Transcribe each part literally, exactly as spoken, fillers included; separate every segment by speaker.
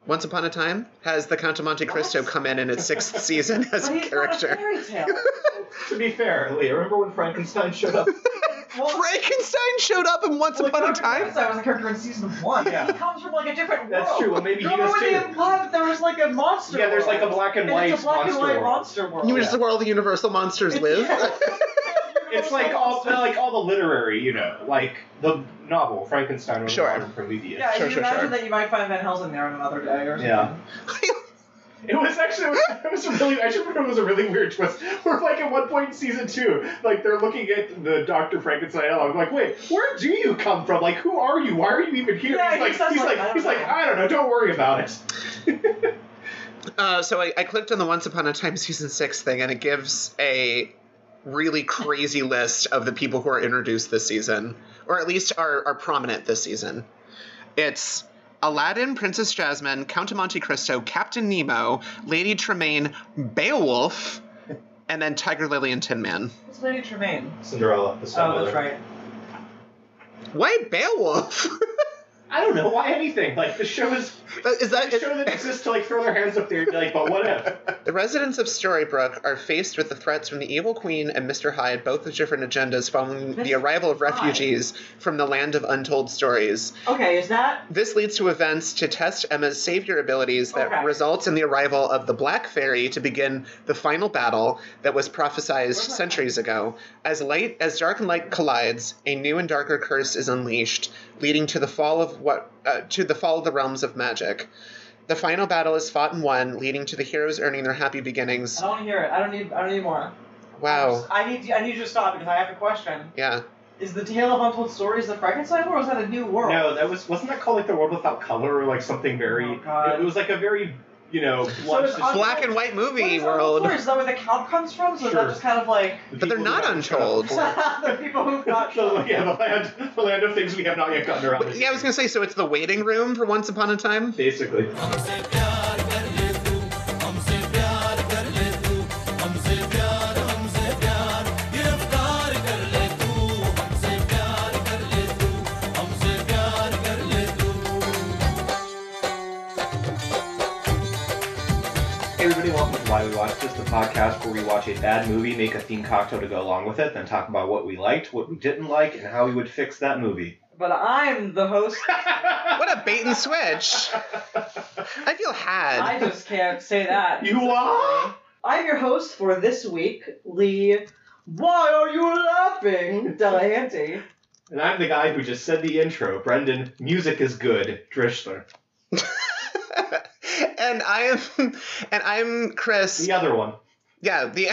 Speaker 1: Once Upon a Time has the Count of Monte Cristo
Speaker 2: What?
Speaker 1: come in in its sixth season as
Speaker 2: But
Speaker 1: a
Speaker 2: he's
Speaker 1: character.
Speaker 2: not a fairy tale.
Speaker 3: To be fair, Leah, remember when Frankenstein showed up?
Speaker 2: Well,
Speaker 1: Frankenstein showed up in Once
Speaker 2: well,
Speaker 1: Upon a
Speaker 2: Doctor
Speaker 1: Time?
Speaker 2: Frankenstein was a character in season one.
Speaker 3: Yeah.
Speaker 2: He comes from like a different world.
Speaker 3: That's true. Well, maybe he
Speaker 2: Remember
Speaker 3: does
Speaker 2: when they
Speaker 3: too.
Speaker 2: implied that there was like a monster
Speaker 3: Yeah, there's
Speaker 2: world?
Speaker 3: like a black and
Speaker 2: And
Speaker 3: white
Speaker 2: it's a black
Speaker 3: monster
Speaker 2: and white
Speaker 3: world.
Speaker 2: monster world.
Speaker 1: You mean just the world the Universal monsters live?
Speaker 3: It's like all like all the literary, you know, like the novel Frankenstein or
Speaker 1: Sure.
Speaker 3: modern Prometheus.
Speaker 2: Yeah,
Speaker 1: Sure,
Speaker 2: you
Speaker 1: sure,
Speaker 2: imagine
Speaker 1: sure.
Speaker 2: that you might find Van Helsing there on another day or something.
Speaker 3: Yeah. It was actually, it was, it was a really, I should remember it was a really weird twist. Where, like, at one point in season two, like, they're looking at the Doctor Frankenstein. I'm like, wait, where do you come from? Like, who are you? Why are you even here?
Speaker 2: Yeah,
Speaker 3: he's
Speaker 2: he
Speaker 3: like,
Speaker 2: says
Speaker 3: he's
Speaker 2: like,
Speaker 3: like,
Speaker 2: I don't
Speaker 3: he's like,
Speaker 2: know.
Speaker 3: I don't know, don't worry about it.
Speaker 1: Uh, so I, I clicked on the Once Upon a Time season six thing, and it gives a really crazy list of the people who are introduced this season, or at least are, are prominent this season. It's Aladdin, Princess Jasmine, Count of Monte Cristo, Captain Nemo, Lady Tremaine, Beowulf, and then Tiger Lily and Tin Man.
Speaker 2: What's Lady Tremaine?
Speaker 3: Cinderella, the
Speaker 2: Oh, that's right.
Speaker 1: Why Beowulf?
Speaker 3: I don't know, why anything? Like, the show is,
Speaker 1: Is that
Speaker 3: the show that exists to, like, throw their hands up there and be like, but what if?
Speaker 1: The residents of Storybrooke are faced with the threats from the Evil Queen and Mister Hyde, both with different agendas following the
Speaker 2: Mister
Speaker 1: arrival of
Speaker 2: Hyde.
Speaker 1: refugees from the land of untold stories.
Speaker 2: Okay, is that...
Speaker 1: This leads to events to test Emma's savior abilities that
Speaker 2: Okay.
Speaker 1: results in the arrival of the Black Fairy to begin the final battle that was prophesized
Speaker 2: Where's that?
Speaker 1: centuries ago. As light, as dark and light collides, a new and darker curse is unleashed, leading to the fall of what uh, to the fall of the realms of magic. The final battle is fought and won, leading to the heroes earning their happy beginnings.
Speaker 2: I don't want to hear it. I don't need. I don't need more.
Speaker 1: Wow.
Speaker 2: I need. I need you to stop because I have a question.
Speaker 1: Yeah.
Speaker 2: Is the Tale of Untold Stories the Frankenstein world, or is that a new world?
Speaker 3: No, that was, wasn't that called, like, The World Without Color, or, like, something very,
Speaker 2: Oh, God.
Speaker 3: it was, like, a very, you know, blunt
Speaker 2: it's un-
Speaker 1: Black and white
Speaker 2: What
Speaker 1: movie
Speaker 2: is Untold
Speaker 1: world.
Speaker 2: Stories? Is that where the count comes from? So is
Speaker 3: Sure.
Speaker 2: that just kind of like
Speaker 1: But they're not untold.
Speaker 2: the people who got
Speaker 3: So, yeah, the land, the land of things we have not yet gotten around to.
Speaker 1: Yeah, I was gonna say, so it's the waiting room for Once Upon a Time?
Speaker 3: Basically. Hey everybody, welcome to Why We Watch This, the podcast where we watch a bad movie, make a themed cocktail to go along with it, then talk about what we liked, what we didn't like, and how we would fix that movie.
Speaker 2: But I'm the host.
Speaker 1: What a bait and switch! I feel had.
Speaker 2: I just can't say that.
Speaker 3: You are?
Speaker 2: I'm your host for this week, Lee. Why are you laughing, Delahanty?
Speaker 3: And I'm the guy who just said the intro, Brendan, music is good, Drishler.
Speaker 1: and I am, and I'm Chris.
Speaker 3: The other one.
Speaker 1: Yeah, the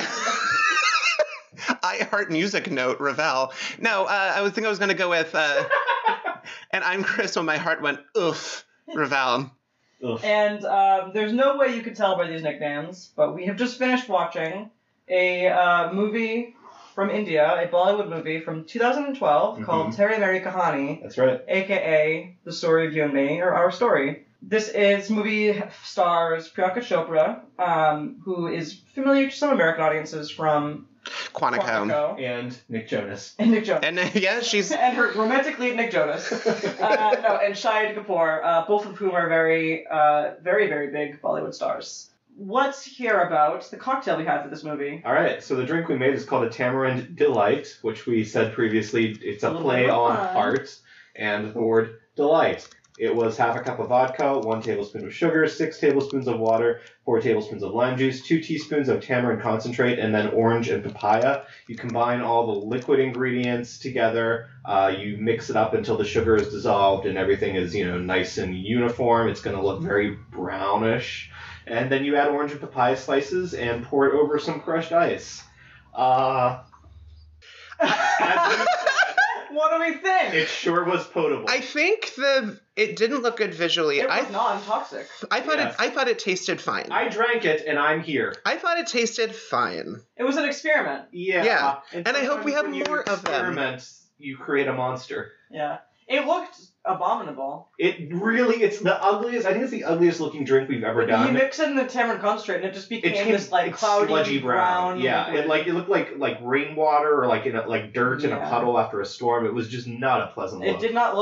Speaker 1: I Heart Music note, Ravel. No, uh, I was think I was going to go with, uh, and I'm Chris when my heart went oof, Ravel.
Speaker 3: Ugh.
Speaker 2: And um, there's no way you could tell by these nicknames, but we have just finished watching a uh, movie from India, a Bollywood movie from two thousand twelve
Speaker 3: Mhm.
Speaker 2: called Terry Mary Kahani,
Speaker 3: That's right.
Speaker 2: aka The Story of You and Me, or Our Story. This is movie stars Priyanka Chopra, um, who is familiar to some American audiences from
Speaker 1: Quantico.
Speaker 2: Quantico,
Speaker 3: And Nick Jonas.
Speaker 2: and Nick Jonas.
Speaker 1: And uh, yeah, she's
Speaker 2: And her romantic lead, Nick Jonas. uh, no, and Shahid Kapoor, uh, both of whom are very, uh, very, very big Bollywood stars. Let's hear about the cocktail we had for this movie.
Speaker 3: All right, so the drink we made is called a Tamarind Delight, which we said previously, it's a
Speaker 2: A little
Speaker 3: play
Speaker 2: bit of
Speaker 3: on
Speaker 2: fun.
Speaker 3: heart and the word delight. It was half a cup of vodka, one tablespoon of sugar, six tablespoons of water, four tablespoons of lime juice, two teaspoons of tamarind concentrate, and then orange and papaya. You combine all the liquid ingredients together. Uh, you mix it up until the sugar is dissolved and everything is, you know, nice and uniform. It's going to look very brownish. And then you add orange and papaya slices and pour it over some crushed ice. Uh, as you
Speaker 2: What do we
Speaker 3: said,
Speaker 2: think?
Speaker 3: it sure was potable.
Speaker 1: I think the it didn't look good visually.
Speaker 2: It
Speaker 1: I
Speaker 2: was non-toxic.
Speaker 1: I thought
Speaker 3: Yes.
Speaker 1: it I thought it tasted fine.
Speaker 3: I drank it and I'm here.
Speaker 1: I thought it tasted fine.
Speaker 2: It was an experiment.
Speaker 3: Yeah.
Speaker 1: Yeah. And I hope we have
Speaker 3: when you
Speaker 1: more of them.
Speaker 3: experiment, you create a monster.
Speaker 2: Yeah. It looked abominable.
Speaker 3: It really, it's the ugliest, I think it's the ugliest looking drink we've ever
Speaker 2: You
Speaker 3: done.
Speaker 2: mix it in the tamarind concentrate and it just became
Speaker 3: It came
Speaker 2: this like
Speaker 3: it's
Speaker 2: cloudy
Speaker 3: sludgy brown. Yeah,
Speaker 2: liquid.
Speaker 3: it like it looked like like rainwater or like in a, like dirt in a
Speaker 2: Yeah.
Speaker 3: puddle after a storm. It was just not a pleasant
Speaker 2: It
Speaker 3: look.
Speaker 2: did not look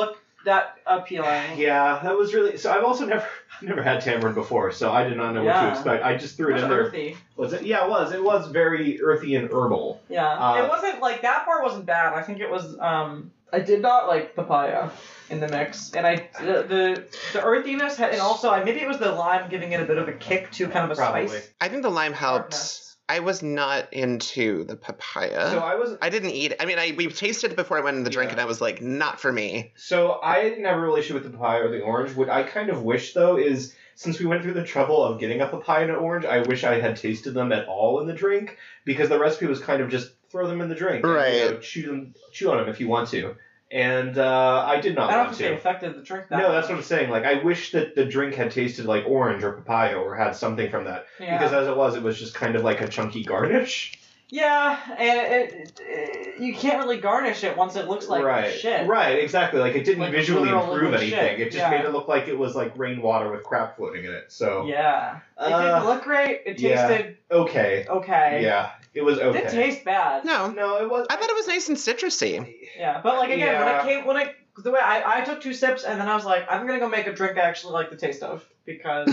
Speaker 2: that appealing.
Speaker 3: Yeah, that was really. So I've also never, I've never had tamarind before, so I did not know what
Speaker 2: Yeah.
Speaker 3: to expect. I just threw
Speaker 2: It
Speaker 3: it
Speaker 2: was
Speaker 3: in there.
Speaker 2: earthy.
Speaker 3: Was it? Yeah, it was. It was very earthy and herbal.
Speaker 2: Yeah,
Speaker 3: Uh,
Speaker 2: it wasn't like that part wasn't bad. I think it was. Um, I did not like papaya in the mix, and I the the, the earthiness had, and also I maybe it was the lime giving it a bit of a kick to kind of a
Speaker 3: Probably.
Speaker 2: spice.
Speaker 1: I think the lime helped.
Speaker 2: Tartness.
Speaker 1: I was not into the papaya.
Speaker 3: So I was.
Speaker 1: I didn't eat it. I mean, I we tasted it before I went in the drink,
Speaker 3: Yeah.
Speaker 1: and I was like, not for me.
Speaker 3: So I didn't have a relationship with the papaya or the orange. What I kind of wish though is, since we went through the trouble of getting a papaya and an orange, I wish I had tasted them at all in the drink, because the recipe was kind of just throw them in the drink, and,
Speaker 1: Right.
Speaker 3: you know, chew them, chew on them if you want to, and uh, I did not
Speaker 2: I don't
Speaker 3: want
Speaker 2: think they
Speaker 3: to.
Speaker 2: affected the drink that
Speaker 3: No, that's
Speaker 2: much.
Speaker 3: what I'm saying. Like, I wish that the drink had tasted like orange or papaya or had something from that.
Speaker 2: Yeah.
Speaker 3: Because as it was, it was just kind of like a chunky garnish.
Speaker 2: Yeah, and it, it, it, you can't really garnish it once it looks like
Speaker 3: right.
Speaker 2: shit.
Speaker 3: Right, exactly. Like, it didn't
Speaker 2: Like
Speaker 3: visually
Speaker 2: literal
Speaker 3: improve
Speaker 2: liquid
Speaker 3: anything.
Speaker 2: shit.
Speaker 3: It just
Speaker 2: Yeah.
Speaker 3: made it look like it was like rainwater with crap floating in it. So,
Speaker 2: Yeah. It
Speaker 3: Uh,
Speaker 2: didn't look great. It
Speaker 3: yeah.
Speaker 2: tasted
Speaker 3: okay.
Speaker 2: okay.
Speaker 3: Yeah, it was
Speaker 2: It
Speaker 3: okay.
Speaker 2: didn't taste bad.
Speaker 1: No,
Speaker 3: No, it was.
Speaker 1: I thought it was nice and citrusy.
Speaker 2: Yeah, but like again, when
Speaker 3: Yeah.
Speaker 2: it came, when it the way I, I took two sips and then I was like, I'm gonna go make a drink I actually like the taste of because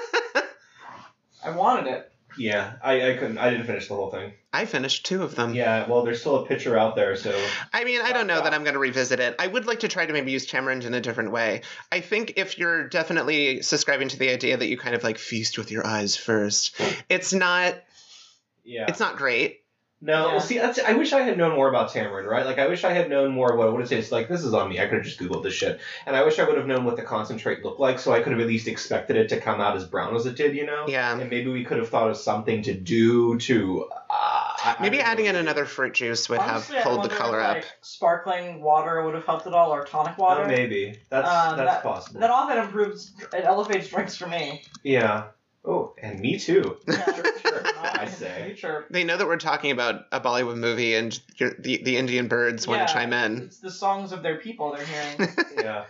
Speaker 2: I wanted it.
Speaker 3: Yeah, I, I couldn't. I didn't finish the whole thing.
Speaker 1: I finished two of them.
Speaker 3: Yeah, well, there's still a picture out there, so.
Speaker 1: I mean, I don't know that I'm going to revisit it. I would like to try to maybe use tamarind in a different way. I think if you're definitely subscribing to the idea that you kind of like feast with your eyes first, it's not.
Speaker 3: Yeah.
Speaker 1: It's not great.
Speaker 3: No,
Speaker 2: Yeah.
Speaker 3: well, see, that's, I wish I had known more about tamarind, right? Like, I wish I had known more of what, what it tastes like. This is on me. I could have just Googled this shit. And I wish I would have known what the concentrate looked like, so I could have at least expected it to come out as brown as it did, you know?
Speaker 1: Yeah.
Speaker 3: And maybe we could have thought of something to do to... Uh, I,
Speaker 1: Maybe
Speaker 3: I don't
Speaker 1: adding
Speaker 3: know.
Speaker 1: in another fruit juice would
Speaker 2: Honestly, I
Speaker 1: have pulled the
Speaker 2: wonder
Speaker 1: color
Speaker 2: if,
Speaker 1: up.
Speaker 2: like, sparkling water would have helped at all, or tonic water.
Speaker 3: Oh, maybe. That's,
Speaker 2: Um,
Speaker 3: that's
Speaker 2: that,
Speaker 3: possible.
Speaker 2: That often improves, it elevates drinks for me.
Speaker 3: Yeah. Oh, and me too.
Speaker 2: Yeah,
Speaker 3: Sure, sure, I
Speaker 2: You
Speaker 3: say.
Speaker 2: chirp.
Speaker 1: They know that we're talking about a Bollywood movie, and you're- the the Indian birds want
Speaker 2: Yeah,
Speaker 1: to chime in.
Speaker 2: It's the songs of their people they're hearing.
Speaker 3: Yeah.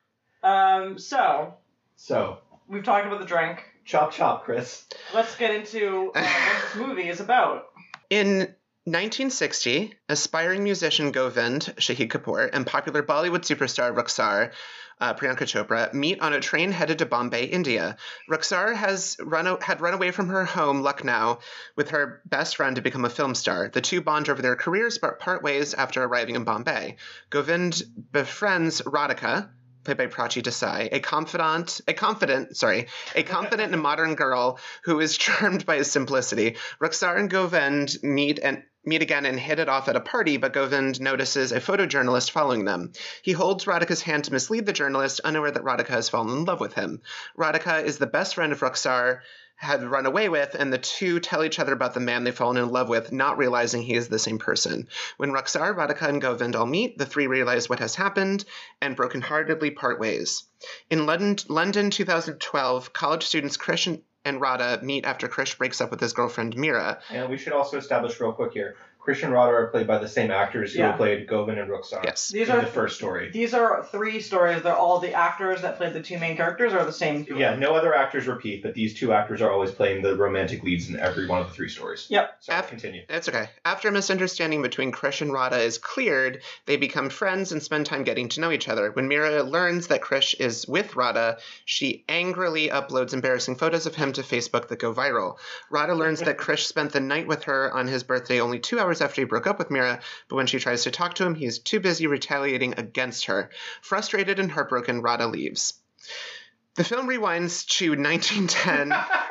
Speaker 2: um, so
Speaker 3: So,
Speaker 2: we've talked about the drink.
Speaker 3: chop chop, Chris.
Speaker 2: Let's get into uh, what this movie is about.
Speaker 1: In nineteen sixty, aspiring musician Govind Shahid Kapoor and popular Bollywood superstar Rukhsar uh, Priyanka Chopra meet on a train headed to Bombay, India. Rukhsar has run o- had run away from her home, Lucknow, with her best friend to become a film star. The two bond over their careers but part ways after arriving in Bombay. Govind befriends Radhika, played by Prachi Desai, a confidant, a confident, sorry, a confident and modern girl who is charmed by his simplicity. Rukhsar and Govind meet and meet again and hit it off at a party, but Govind notices a photojournalist following them. He holds Radhika's hand to mislead the journalist, unaware that Radhika has fallen in love with him. Radhika is the best friend of Rukhsar had run away with, and the two tell each other about the man they've fallen in love with, not realizing he is the same person. When Rukhsar, Radhika, and Govind all meet, the three realize what has happened and brokenheartedly part ways. In London, London two thousand twelve, college students Krish and and Radha meet after Krish breaks up with his girlfriend Mira.
Speaker 3: And we should also establish real quick here. Christian Radha are played by the same actors who
Speaker 2: Yeah.
Speaker 3: have played Govind and Rukhsar
Speaker 1: Yes.
Speaker 2: These
Speaker 3: in
Speaker 2: are
Speaker 3: the first story.
Speaker 2: These are three stories. They're all the actors that played the two main characters are the same.
Speaker 3: Yeah, no other actors repeat, but these two actors are always playing the romantic leads in every one of the three stories.
Speaker 2: Yep.
Speaker 3: Sorry,
Speaker 1: Af-
Speaker 3: continue.
Speaker 1: It's okay. After a misunderstanding between Krish and Radha is cleared, they become friends and spend time getting to know each other. When Mira learns that Krish is with Radha, she angrily uploads embarrassing photos of him to Facebook that go viral. Radha learns that Krish spent the night with her on his birthday only two hours after he broke up with Mira, but when she tries to talk to him, he is too busy retaliating against her. Frustrated and heartbroken, Radha leaves. The film rewinds to nineteen ten.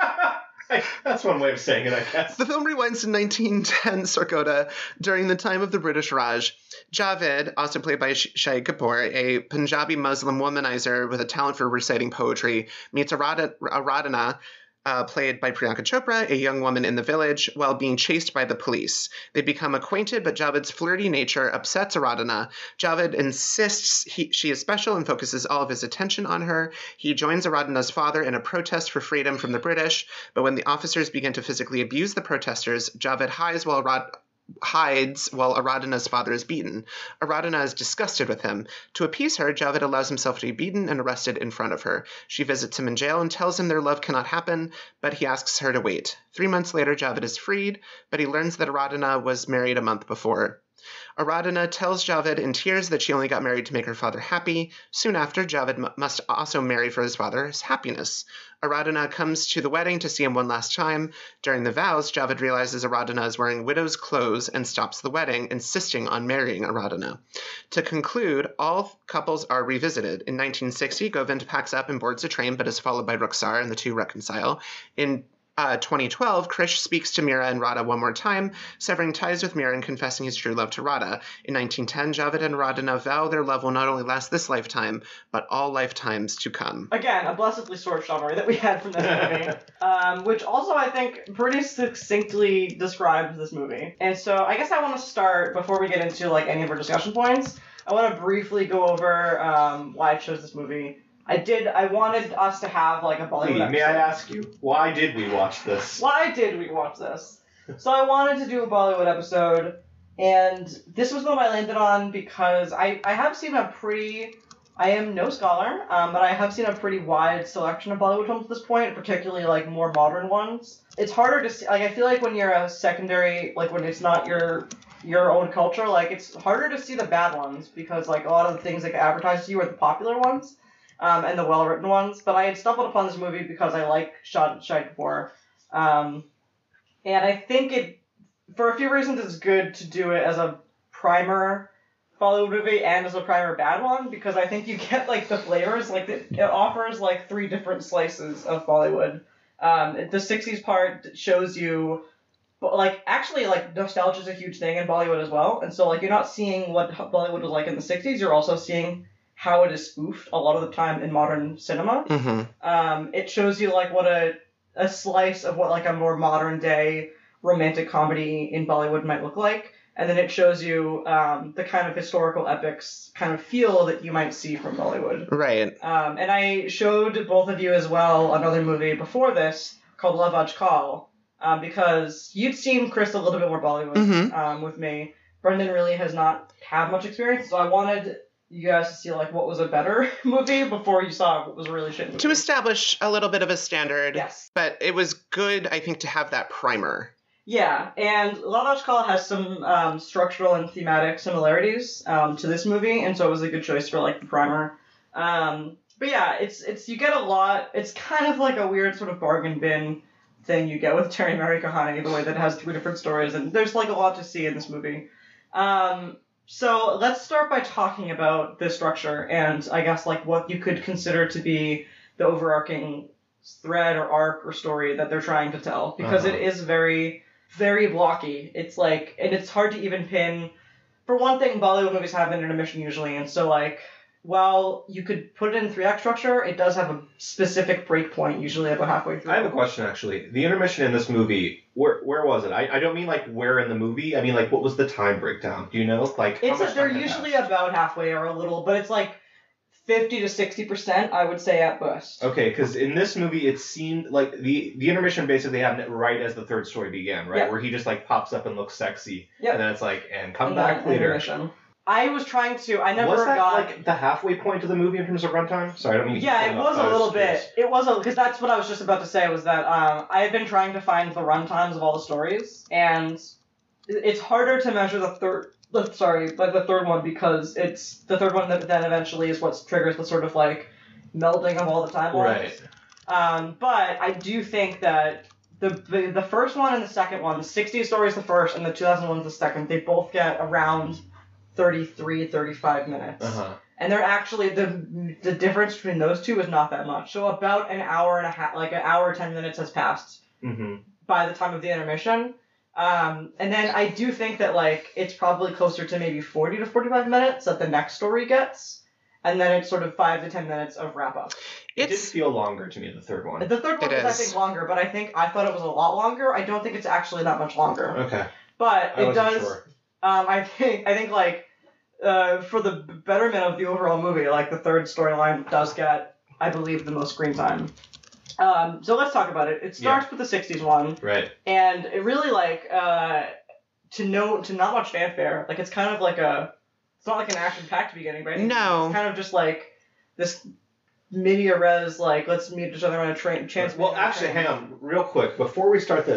Speaker 3: That's one way of saying it, I guess.
Speaker 1: The film rewinds to nineteen ten Sarkota during the time of the British Raj. Javed, also played by Sh- Shahid Kapoor, a Punjabi Muslim womanizer with a talent for reciting poetry, meets Arad- Aradhana, uh, played by Priyanka Chopra, a young woman in the village, while being chased by the police. They become acquainted, but Javed's flirty nature upsets Aradhana. Javed insists he, she is special and focuses all of his attention on her. He joins Aradhana's father in a protest for freedom from the British, but when the officers begin to physically abuse the protesters, Javed hides while Arad- hides while Aradhana's father is beaten. Aradhana is disgusted with him. To appease her, Javed allows himself to be beaten and arrested in front of her. She visits him in jail and tells him their love cannot happen, but he asks her to wait. Three months later, Javed is freed, but he learns that Aradhana was married a month before. Aradhana tells Javed in tears that she only got married to make her father happy. Soon after, Javed m- must also marry for his father's happiness. Aradhana comes to the wedding to see him one last time. During the vows, Javed realizes Aradhana is wearing widow's clothes and stops the wedding, insisting on marrying Aradhana. To conclude, all couples are revisited. In nineteen sixty, Govind packs up and boards a train, but is followed by Rukhsar, and the two reconcile. In Uh, twenty twelve, Krish speaks to Mira and Radha one more time, severing ties with Mira and confessing his true love to Radha. In nineteen ten, Javed and Aradhana vow their love will not only last this lifetime, but all lifetimes to come.
Speaker 2: Again, a blessedly short summary that we had from this movie, um, which also I think pretty succinctly describes this movie. And so I guess I want to start, before we get into like any of our discussion points, I want to briefly go over um, why I chose this movie. I did. I wanted us to have like a Bollywood
Speaker 3: Lee,
Speaker 2: episode.
Speaker 3: may I ask you, why did we watch this?
Speaker 2: Why did we watch this? So I wanted to do a Bollywood episode, and this was the one I landed on because I, I have seen a pretty... I am no scholar, um, but I have seen a pretty wide selection of Bollywood films at this point, particularly like more modern ones. It's harder to see... Like, I feel like when you're a secondary... Like, when it's not your your own culture, like, it's harder to see the bad ones because, like, a lot of the things that get advertised to you are the popular ones. Um, and the well-written ones, but I had stumbled upon this movie because I like Shah Shahid Kapoor, um, and I think it, for a few reasons, it's good to do it as a primer Bollywood movie and as a primer bad one, because I think you get like the flavors, like the, it offers like three different slices of Bollywood. Um, the sixties part shows you, like actually like nostalgia is a huge thing in Bollywood as well, and so like you're not seeing what Bollywood was like in the sixties, you're also seeing how it is spoofed a lot of the time in modern cinema.
Speaker 1: Mm-hmm.
Speaker 2: Um, it shows you like what a a slice of what like a more modern day romantic comedy in Bollywood might look like, and then it shows you um, the kind of historical epics kind of feel that you might see from Bollywood.
Speaker 1: Right.
Speaker 2: Um, and I showed both of you as well another movie before this called Love Ajkal, um, because you'd seen Chris a little bit more Bollywood
Speaker 1: Mhm.
Speaker 2: um, with me. Brendan really has not had much experience, so I wanted you guys to see like what was a better movie before you saw what was a really shit movie.
Speaker 1: To establish a little bit of a standard.
Speaker 2: Yes.
Speaker 1: But it was good, I think, to have that primer.
Speaker 2: Yeah, and Love Ajkal has some um, structural and thematic similarities um, to this movie, and so it was a good choice for like the primer. Um, but yeah, it's it's you get a lot. It's kind of like a weird sort of bargain bin thing you get with Terry Mary Kahani, the way that it has three different stories, and there's like a lot to see in this movie. Um, so let's start by talking about the structure and I guess like what you could consider to be the overarching thread or arc or story that they're trying to tell, because
Speaker 3: Uh-huh.
Speaker 2: it is very, very blocky. It's like, and it's hard to even pin. For one thing, Bollywood movies have an intermission usually, and so like, while you could put it in three act structure, it does have a specific break point, usually about halfway through.
Speaker 3: I have a question, actually. The intermission in this movie, where where was it? I, I don't mean, like, where in the movie. I mean, like, what was the time breakdown? Do you know? Like, how
Speaker 2: It's
Speaker 3: much
Speaker 2: a, they're
Speaker 3: time had
Speaker 2: usually
Speaker 3: passed?
Speaker 2: about halfway or a little, but it's like fifty to sixty percent, I would say, at best.
Speaker 3: Okay, because in this movie, it seemed like the, the intermission basically happened right as the third story began, right?
Speaker 2: Yep.
Speaker 3: Where he just, like, pops up and looks sexy.
Speaker 2: Yep.
Speaker 3: And then it's like, and come
Speaker 2: And
Speaker 3: back
Speaker 2: then
Speaker 3: later.
Speaker 2: intermission. I was trying to, I never
Speaker 3: was that,
Speaker 2: got...
Speaker 3: like, the halfway point of the movie in terms of runtime? Sorry, I don't mean to
Speaker 2: Yeah,
Speaker 3: keep
Speaker 2: it
Speaker 3: going
Speaker 2: was
Speaker 3: off,
Speaker 2: a
Speaker 3: I
Speaker 2: little
Speaker 3: curious.
Speaker 2: bit. It was a because that's what I was just about to say was that um, I had been trying to find the runtimes of all the stories, and it's harder to measure the third. The, sorry, but the third one because it's the third one that then eventually is what triggers the sort of like melding of all the timelines.
Speaker 3: Right.
Speaker 2: Um, but I do think that the, the the first one and the second one, the sixties story is the first, and the two thousand one is the second. They both get around thirty-three, thirty-five minutes.
Speaker 3: Uh-huh.
Speaker 2: And they're actually, the the difference between those two is not that much. So about an hour and a half, like an hour, ten minutes has passed
Speaker 3: Mm-hmm.
Speaker 2: by the time of the intermission. Um, and then I do think that, like, it's probably closer to maybe forty to forty-five minutes that the next story gets. And then it's sort of five to ten minutes of wrap up.
Speaker 3: It did
Speaker 1: It's
Speaker 3: feel longer to me, the third one.
Speaker 2: The third one
Speaker 1: It
Speaker 2: is, I
Speaker 1: is.
Speaker 2: think, longer, but I think I thought it was a lot longer. I don't think it's actually that much longer.
Speaker 3: Okay.
Speaker 2: But
Speaker 3: I
Speaker 2: it
Speaker 3: wasn't
Speaker 2: does.
Speaker 3: sure.
Speaker 2: Um, I think I think like uh, for the betterment of the overall movie, like the third storyline does get, I believe, the most screen time. Um, so let's talk about it. It starts with the sixties one,
Speaker 3: Right.
Speaker 2: and it really like uh, to no to not much fanfare. Like it's kind of like a, it's not like an action-packed beginning, right?
Speaker 1: No.
Speaker 2: It's kind of just like this media res, like let's meet each other on a train. Chance.
Speaker 3: Well, actually, hang on, real quick. Before we start this,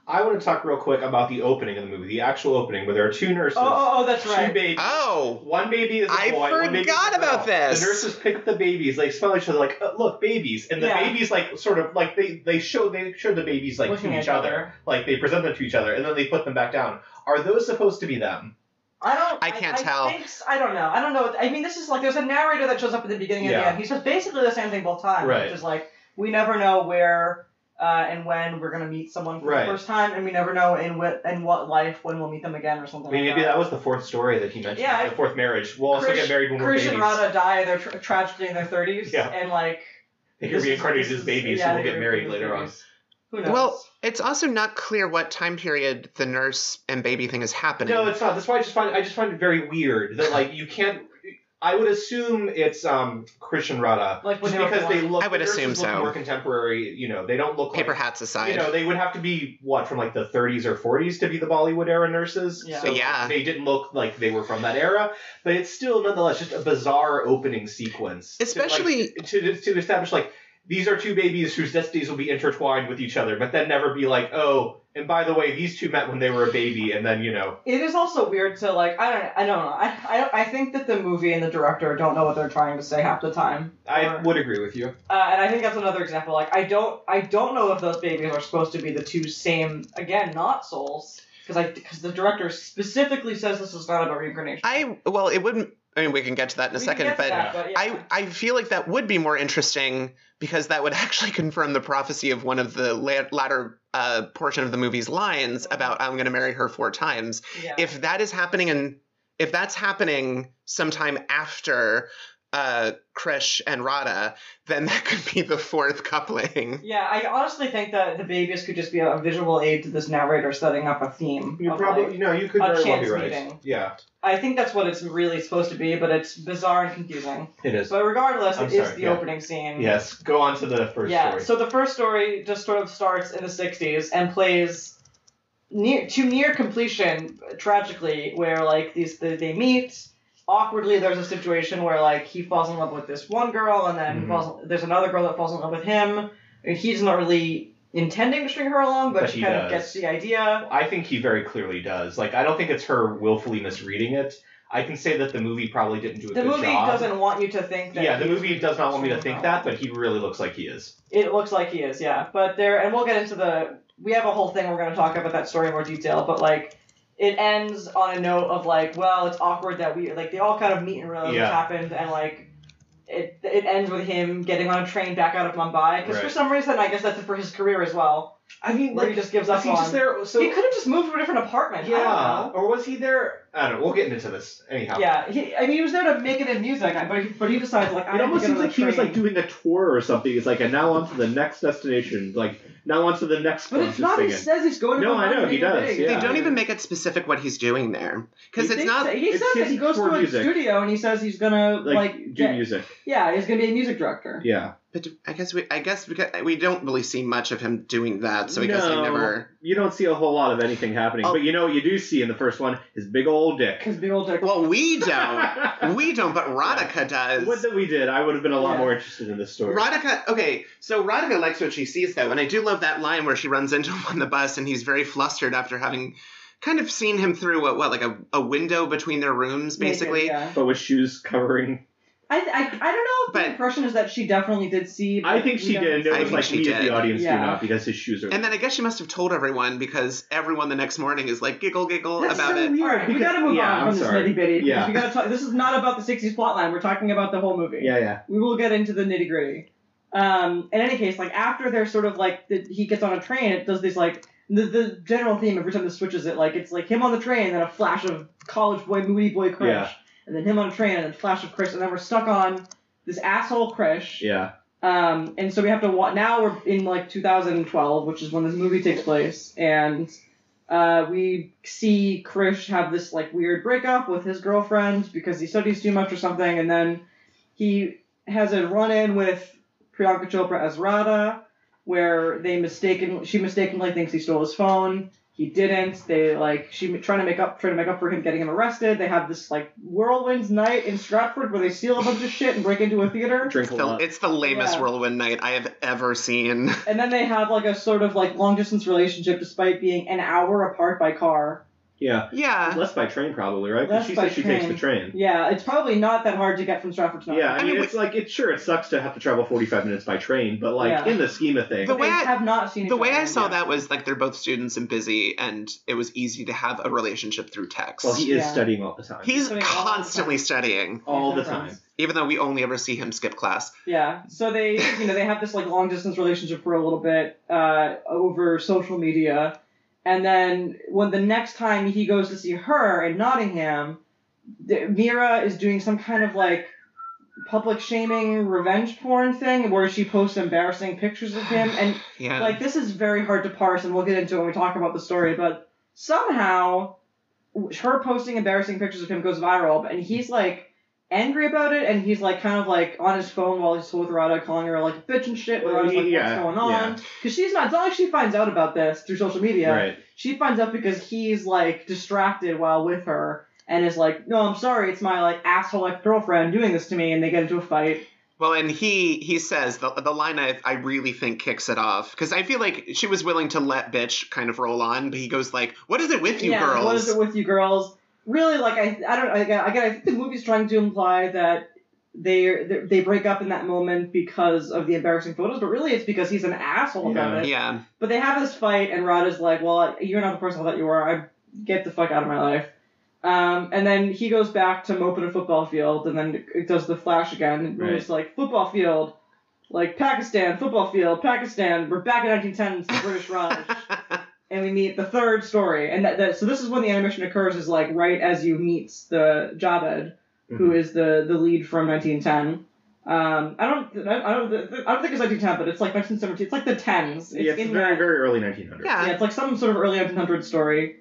Speaker 3: I want to talk real quick about the opening of the movie, the actual opening, where there are two nurses.
Speaker 2: Oh, oh, oh that's
Speaker 3: two
Speaker 2: right.
Speaker 3: babies.
Speaker 1: Oh.
Speaker 3: One baby is a
Speaker 1: I
Speaker 3: boy. One baby is a
Speaker 1: forgot
Speaker 3: girl.
Speaker 1: about this.
Speaker 3: The nurses pick up the babies. They smell each other like, uh, look, babies. And the
Speaker 2: Yeah.
Speaker 3: babies, like, sort of, like, they, they show they show the babies, like,
Speaker 2: Looking
Speaker 3: to
Speaker 2: at
Speaker 3: each other.
Speaker 2: other.
Speaker 3: Like, they present them to each other, and then they put them back down. Are those supposed to be them?
Speaker 2: I don't.
Speaker 1: I can't
Speaker 2: I,
Speaker 1: tell.
Speaker 2: I, think, s- I don't know. I don't know. I mean, this is like there's a narrator that shows up at the beginning and
Speaker 3: Yeah.
Speaker 2: the end. He says basically the same thing both times,
Speaker 3: Right.
Speaker 2: which is like we never know where uh, and when we're gonna meet someone for
Speaker 3: Right.
Speaker 2: the first time, and we never know in what in what life when we'll meet them again or something.
Speaker 3: I mean,
Speaker 2: like
Speaker 3: maybe
Speaker 2: that.
Speaker 3: that was the fourth story that he mentioned.
Speaker 2: Yeah,
Speaker 3: the fourth marriage. We'll also
Speaker 2: Krish-
Speaker 3: get married when we're
Speaker 2: Krish
Speaker 3: babies.
Speaker 2: and Radha die they're tra- tragically in their thirties,
Speaker 3: Yeah.
Speaker 2: and like
Speaker 3: They
Speaker 2: this
Speaker 3: can
Speaker 2: is-
Speaker 3: reincarnate
Speaker 2: this
Speaker 3: as
Speaker 2: is-
Speaker 3: babies,
Speaker 2: yeah,
Speaker 3: so we'll
Speaker 2: they
Speaker 3: get
Speaker 2: can
Speaker 3: married
Speaker 2: reincarnate
Speaker 3: later
Speaker 2: as
Speaker 3: on.
Speaker 2: babies. Who knows?
Speaker 1: Well, it's also not clear what time period the nurse and baby thing is happening.
Speaker 3: No, it's not. That's why I just find I just find it very weird that like you can't. I would assume it's um Christian Radha,
Speaker 2: Like when
Speaker 3: just
Speaker 2: they were
Speaker 3: because they
Speaker 2: born.
Speaker 3: look.
Speaker 1: I would
Speaker 3: the nurses
Speaker 1: assume
Speaker 3: look
Speaker 1: so.
Speaker 3: More contemporary, you know, they don't look
Speaker 1: Paper
Speaker 3: like,
Speaker 1: hats aside.
Speaker 3: You know, they would have to be what from like the thirties or forties to be the Bollywood era nurses.
Speaker 2: Yeah.
Speaker 3: So
Speaker 1: Yeah.
Speaker 3: they didn't look like they were from that era, but it's still nonetheless just a bizarre opening sequence. to, like,
Speaker 1: Especially-
Speaker 3: to to establish like these are two babies whose destinies will be intertwined with each other, but then never be like, oh, and by the way, these two met when they were a baby, and then you know.
Speaker 2: It is also weird to like I don't I don't know I I, I think that the movie and the director don't know what they're trying to say half the time.
Speaker 3: I
Speaker 2: Or-
Speaker 3: would agree with you.
Speaker 2: Uh, and I think that's another example. Like I don't, I don't know if those babies are supposed to be the two same. Again, not souls, because I, because the director specifically says this is not about reincarnation.
Speaker 1: I well, it wouldn't. I mean, we can get to that in a
Speaker 2: We can
Speaker 1: second,
Speaker 2: get to
Speaker 1: but,
Speaker 2: that, but yeah.
Speaker 1: I I feel like that would be more interesting because that would actually confirm the prophecy of one of the la- latter uh, portion of the movie's lines about I'm going to marry her four times.
Speaker 2: yeah.
Speaker 1: If that is happening and if that's happening sometime after uh, Krish and Radha, then that could be the fourth coupling.
Speaker 2: yeah, I honestly think that the babies could just be a visual aid to this narrator setting up a theme.
Speaker 3: You
Speaker 2: of,
Speaker 3: probably,
Speaker 2: like-
Speaker 3: you know, you could
Speaker 2: a
Speaker 3: very well
Speaker 2: chance
Speaker 3: be right.
Speaker 2: meeting.
Speaker 3: Yeah,
Speaker 2: I think that's what it's really supposed to be, but it's bizarre and confusing.
Speaker 3: it is.
Speaker 2: But regardless,
Speaker 3: I'm
Speaker 2: it is
Speaker 3: sorry,
Speaker 2: the
Speaker 3: yeah.
Speaker 2: opening scene.
Speaker 3: Yes, go on to the first
Speaker 2: Yeah,
Speaker 3: story.
Speaker 2: so the first story just sort of starts in the sixties and plays near to near completion, tragically, where like these they, they meet. Awkwardly, there's a situation where like he falls in love with this one girl, and then he
Speaker 3: Mhm.
Speaker 2: falls, there's another girl that falls in love with him. And he's not really intending to string her along, but,
Speaker 3: But
Speaker 2: she
Speaker 3: he
Speaker 2: kind
Speaker 3: does.
Speaker 2: of gets the idea.
Speaker 3: I think he very clearly does. Like, I don't think it's her willfully misreading it. I can say that the movie probably didn't do a
Speaker 2: The
Speaker 3: good
Speaker 2: movie
Speaker 3: job.
Speaker 2: doesn't want you to think that.
Speaker 3: Yeah, the
Speaker 2: he's
Speaker 3: movie does not want me to think
Speaker 2: no.
Speaker 3: that, but he really looks like he is.
Speaker 2: It looks like he is, yeah. But there, and we'll get into the. We have a whole thing we're going to talk about that story in more detail, but like, it ends on a note of like, well, it's awkward that we like they all kind of meet and realize
Speaker 3: Yeah.
Speaker 2: what's happened, and like, it it ends with him getting on a train back out of Mumbai because for
Speaker 3: Right.
Speaker 2: some reason I guess that's for his career as well.
Speaker 3: I mean,
Speaker 2: Where
Speaker 3: like,
Speaker 2: he just gives
Speaker 3: was
Speaker 2: up
Speaker 3: he
Speaker 2: on.
Speaker 3: just there? So
Speaker 2: he could have just moved to a different apartment. I
Speaker 3: yeah,
Speaker 2: don't know.
Speaker 3: or was he there? I don't know. We'll get into this anyhow.
Speaker 2: Yeah, he, I mean, he was there to make it in music, but he, but he decided like I
Speaker 4: It
Speaker 2: have
Speaker 4: almost
Speaker 2: to get
Speaker 4: seems
Speaker 2: on a
Speaker 4: like he was
Speaker 2: train.
Speaker 4: like doing a tour or something. It's like, and now on to the next destination. Like, now on to the next
Speaker 2: But
Speaker 4: bunch
Speaker 2: it's
Speaker 4: of
Speaker 2: not. He
Speaker 4: singing.
Speaker 2: says he's going to.
Speaker 4: No,
Speaker 2: Mumbai
Speaker 4: I know,
Speaker 2: to
Speaker 4: he
Speaker 2: make it
Speaker 4: does,
Speaker 2: big.
Speaker 4: yeah.
Speaker 1: They don't even make it specific what he's doing there because
Speaker 2: He
Speaker 1: it's
Speaker 2: thinks
Speaker 1: not.
Speaker 2: that- he
Speaker 4: it's
Speaker 2: says that
Speaker 4: his
Speaker 2: he goes
Speaker 4: tour
Speaker 2: to a
Speaker 4: music.
Speaker 2: studio and he says he's gonna
Speaker 4: Like,
Speaker 2: like,
Speaker 4: do
Speaker 2: get,
Speaker 4: music.
Speaker 2: yeah, he's gonna be a music director.
Speaker 4: Yeah.
Speaker 1: But I guess we. I guess we. We don't really see much of him doing that, so I guess I
Speaker 4: No,
Speaker 1: never.
Speaker 4: You don't see a whole lot of anything happening.
Speaker 1: Oh.
Speaker 4: But you know what you do see in the first one? His big old dick.
Speaker 2: His big old dick.
Speaker 1: Well, we don't. we don't, but Radhika does.
Speaker 4: Would that we did, I would have been a lot
Speaker 2: Yeah.
Speaker 4: more interested in this story.
Speaker 1: Radhika, okay, so Radhika likes what she sees, though, and I do love that line where she runs into him on the bus, and he's very flustered after having kind of seen him through, what, what like a, a window between their rooms,
Speaker 2: Naked,
Speaker 1: basically.
Speaker 2: yeah.
Speaker 4: But with shoes covering.
Speaker 2: I, I, I don't know if
Speaker 1: But-
Speaker 2: the impression is that she definitely did see.
Speaker 4: I
Speaker 2: but
Speaker 4: think
Speaker 2: we
Speaker 4: she
Speaker 2: don't-
Speaker 4: did. It
Speaker 1: I
Speaker 4: was
Speaker 1: think
Speaker 4: like
Speaker 1: she
Speaker 4: we as
Speaker 1: did.
Speaker 4: the audience
Speaker 2: Yeah.
Speaker 4: do not because his shoes are.
Speaker 1: And then I guess she must have told everyone, because everyone the next morning is like, giggle, giggle
Speaker 2: That's
Speaker 1: about
Speaker 2: so
Speaker 1: it.
Speaker 2: weird. All right, we
Speaker 4: because-
Speaker 2: gotta move
Speaker 4: yeah,
Speaker 2: on
Speaker 4: I'm
Speaker 2: from this
Speaker 4: sorry.
Speaker 2: nitty bitty.
Speaker 4: Yeah.
Speaker 2: We gotta talk. This is not about the sixties plotline. We're talking about the whole movie.
Speaker 4: Yeah, yeah.
Speaker 2: We will get into the nitty gritty. Um, in any case, like after they're sort of like the, he gets on a train, it does this like the the general theme every time this switches it, like it's like him on the train, and then a flash of college boy, moody boy Krish,
Speaker 4: Yeah.
Speaker 2: and then him on a train, and then a flash of Krish, and then we're stuck on this asshole Krish.
Speaker 4: Yeah.
Speaker 2: Um, and so we have to wa- now we're in like two thousand twelve, which is when this movie takes place, and uh, we see Krish have this like weird breakup with his girlfriend because he studies too much or something, and then he has a run-in with Priyanka Chopra as Radha, where they mistaken she mistakenly thinks he stole his phone. He didn't. They like she trying to make up trying to make up for him getting him arrested. They have this like whirlwind night in Stratford where they steal a bunch of shit and break into a theater.
Speaker 3: Drink
Speaker 1: It's
Speaker 3: a
Speaker 1: the,
Speaker 3: lot.
Speaker 1: it's the lamest
Speaker 2: Yeah.
Speaker 1: whirlwind night I have ever seen.
Speaker 2: And then they have like a sort of like long distance relationship despite being an hour apart by car.
Speaker 4: Yeah.
Speaker 1: Yeah.
Speaker 4: Less by train, probably, right? 'Cause
Speaker 2: Less
Speaker 4: she
Speaker 2: by
Speaker 4: says she takes
Speaker 2: train.
Speaker 4: the train.
Speaker 2: Yeah, it's probably not that hard to get from Stratford to
Speaker 4: Yeah,
Speaker 2: Nottingham.
Speaker 4: I mean,
Speaker 1: mean,
Speaker 4: it's like, it's sure, it sucks to have to travel forty-five minutes by train, but, like,
Speaker 2: Yeah.
Speaker 4: in the scheme of things,
Speaker 1: The
Speaker 2: But
Speaker 1: way
Speaker 2: they
Speaker 1: I-
Speaker 2: have not seen each
Speaker 1: The way
Speaker 2: other.
Speaker 1: I saw
Speaker 4: Yeah.
Speaker 1: that was like they're both students and busy, and it was easy to have a relationship through text.
Speaker 4: well, he is
Speaker 2: Yeah.
Speaker 4: studying all the time.
Speaker 1: He's
Speaker 2: Studying all the
Speaker 1: constantly
Speaker 2: time.
Speaker 1: studying,
Speaker 4: all the
Speaker 2: They're
Speaker 4: time.
Speaker 2: friends.
Speaker 1: even though we only ever see him skip class.
Speaker 2: Yeah, so they, you know, they have this like long distance relationship for a little bit uh, over social media, and then when the next time he goes to see her in Nottingham, the, Mira is doing some kind of like public shaming revenge porn thing where she posts embarrassing pictures of him, and
Speaker 1: Yeah.
Speaker 2: like this is very hard to parse, and we'll get into it when we talk about the story, but somehow her posting embarrassing pictures of him goes viral, and he's like angry about it, and he's like kind of like on his phone while he's with Rada, calling her like a bitch and shit. Where Rada's like,
Speaker 4: Yeah,
Speaker 2: what's going on?
Speaker 4: yeah.
Speaker 2: Because she's not. It's not like she finds out about this through social media.
Speaker 4: Right.
Speaker 2: She finds out because he's like distracted while with her, and is like, no, I'm sorry, it's my like asshole ex girlfriend doing this to me, and they get into a fight.
Speaker 1: Well, and he he says the the line I I really think kicks it off, because I feel like she was willing to let bitch kind of roll on, but he goes like, "What is it with you
Speaker 2: yeah,
Speaker 1: girls?"
Speaker 2: what is it with you girls? Really, like I I don't I, again I think the movie's trying to imply that they they break up in that moment because of the embarrassing photos, but really it's because he's an asshole about
Speaker 4: Yeah.
Speaker 2: it.
Speaker 1: Yeah.
Speaker 2: But they have this fight, and Rada's like, well, you're not the person I thought you were. I get the fuck out of my life. Um, and then he goes back to mope at a football field, and then it does the flash again. And
Speaker 4: Right.
Speaker 2: it's like, football field, like Pakistan, football field, Pakistan. We're back in nineteen ten, it's the British Raj. And we meet the third story. And that, that so this is when the animation occurs, is like right as you meet the Javed, who is the, the lead from nineteen ten. Um, I don't, I I don't, I don't think it's nineteen ten, but it's like nineteen seventeen. It's like the tens. It's
Speaker 4: yeah, it's
Speaker 2: in
Speaker 4: very,
Speaker 2: that-
Speaker 4: very early nineteen hundreds.
Speaker 1: Yeah.
Speaker 2: yeah, it's like some sort of early nineteen hundreds story.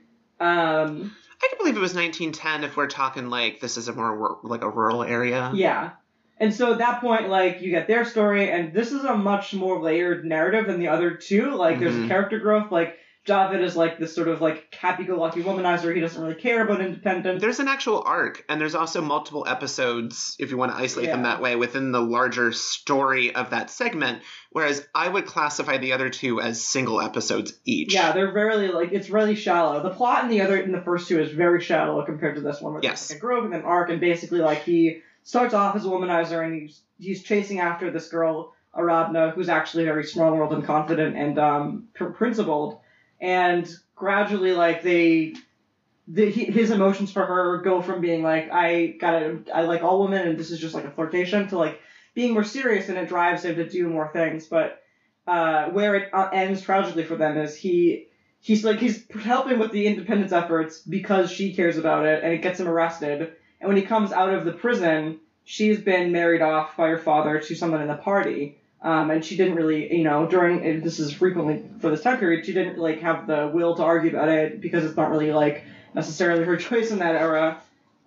Speaker 2: Um,
Speaker 1: I can believe it was nineteen ten if we're talking like this is a more wor- like a rural area.
Speaker 2: yeah. And so at that point, like, you get their story, and this is a much more layered narrative than the other two. Like, there's a
Speaker 1: Mhm.
Speaker 2: character growth. Like, Javed is like this sort of like happy-go-lucky womanizer. He doesn't really care about independence.
Speaker 1: There's an actual arc, and there's also multiple episodes, if you want to isolate them
Speaker 2: Yeah.
Speaker 1: that way, within the larger story of that segment, whereas I would classify the other two as single episodes each.
Speaker 2: Yeah, they're very like it's really shallow. The plot in the other in the first two is very shallow compared to this one, where
Speaker 1: Yes.
Speaker 2: there's like a growth and an arc, and basically like he starts off as a womanizer, and he's he's chasing after this girl Aradna, who's actually very strong-willed and confident and um pr- principled, and gradually like they. The, he, his emotions for her go from being like I gotta I like all women and this is just like a flirtation to like being more serious, and it drives him to do more things. But uh, where it uh, ends tragically for them is he he's like he's helping with the independence efforts because she cares about it, and it gets him arrested. And when he comes out of the prison, she's been married off by her father to someone in the party. Um, and she didn't really, you know, during and this is frequently for this time period, she didn't like have the will to argue about it because it's not really like necessarily her choice in that era.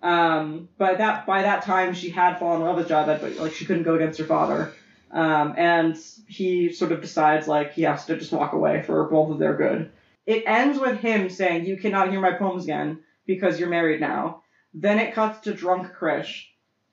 Speaker 2: Um, but that by that time she had fallen in love with Javed, but like she couldn't go against her father. Um, and he sort of decides like he has to just walk away for both of their good. It ends with him saying, "You cannot hear my poems again because you're married now." Then it cuts to drunk Krish,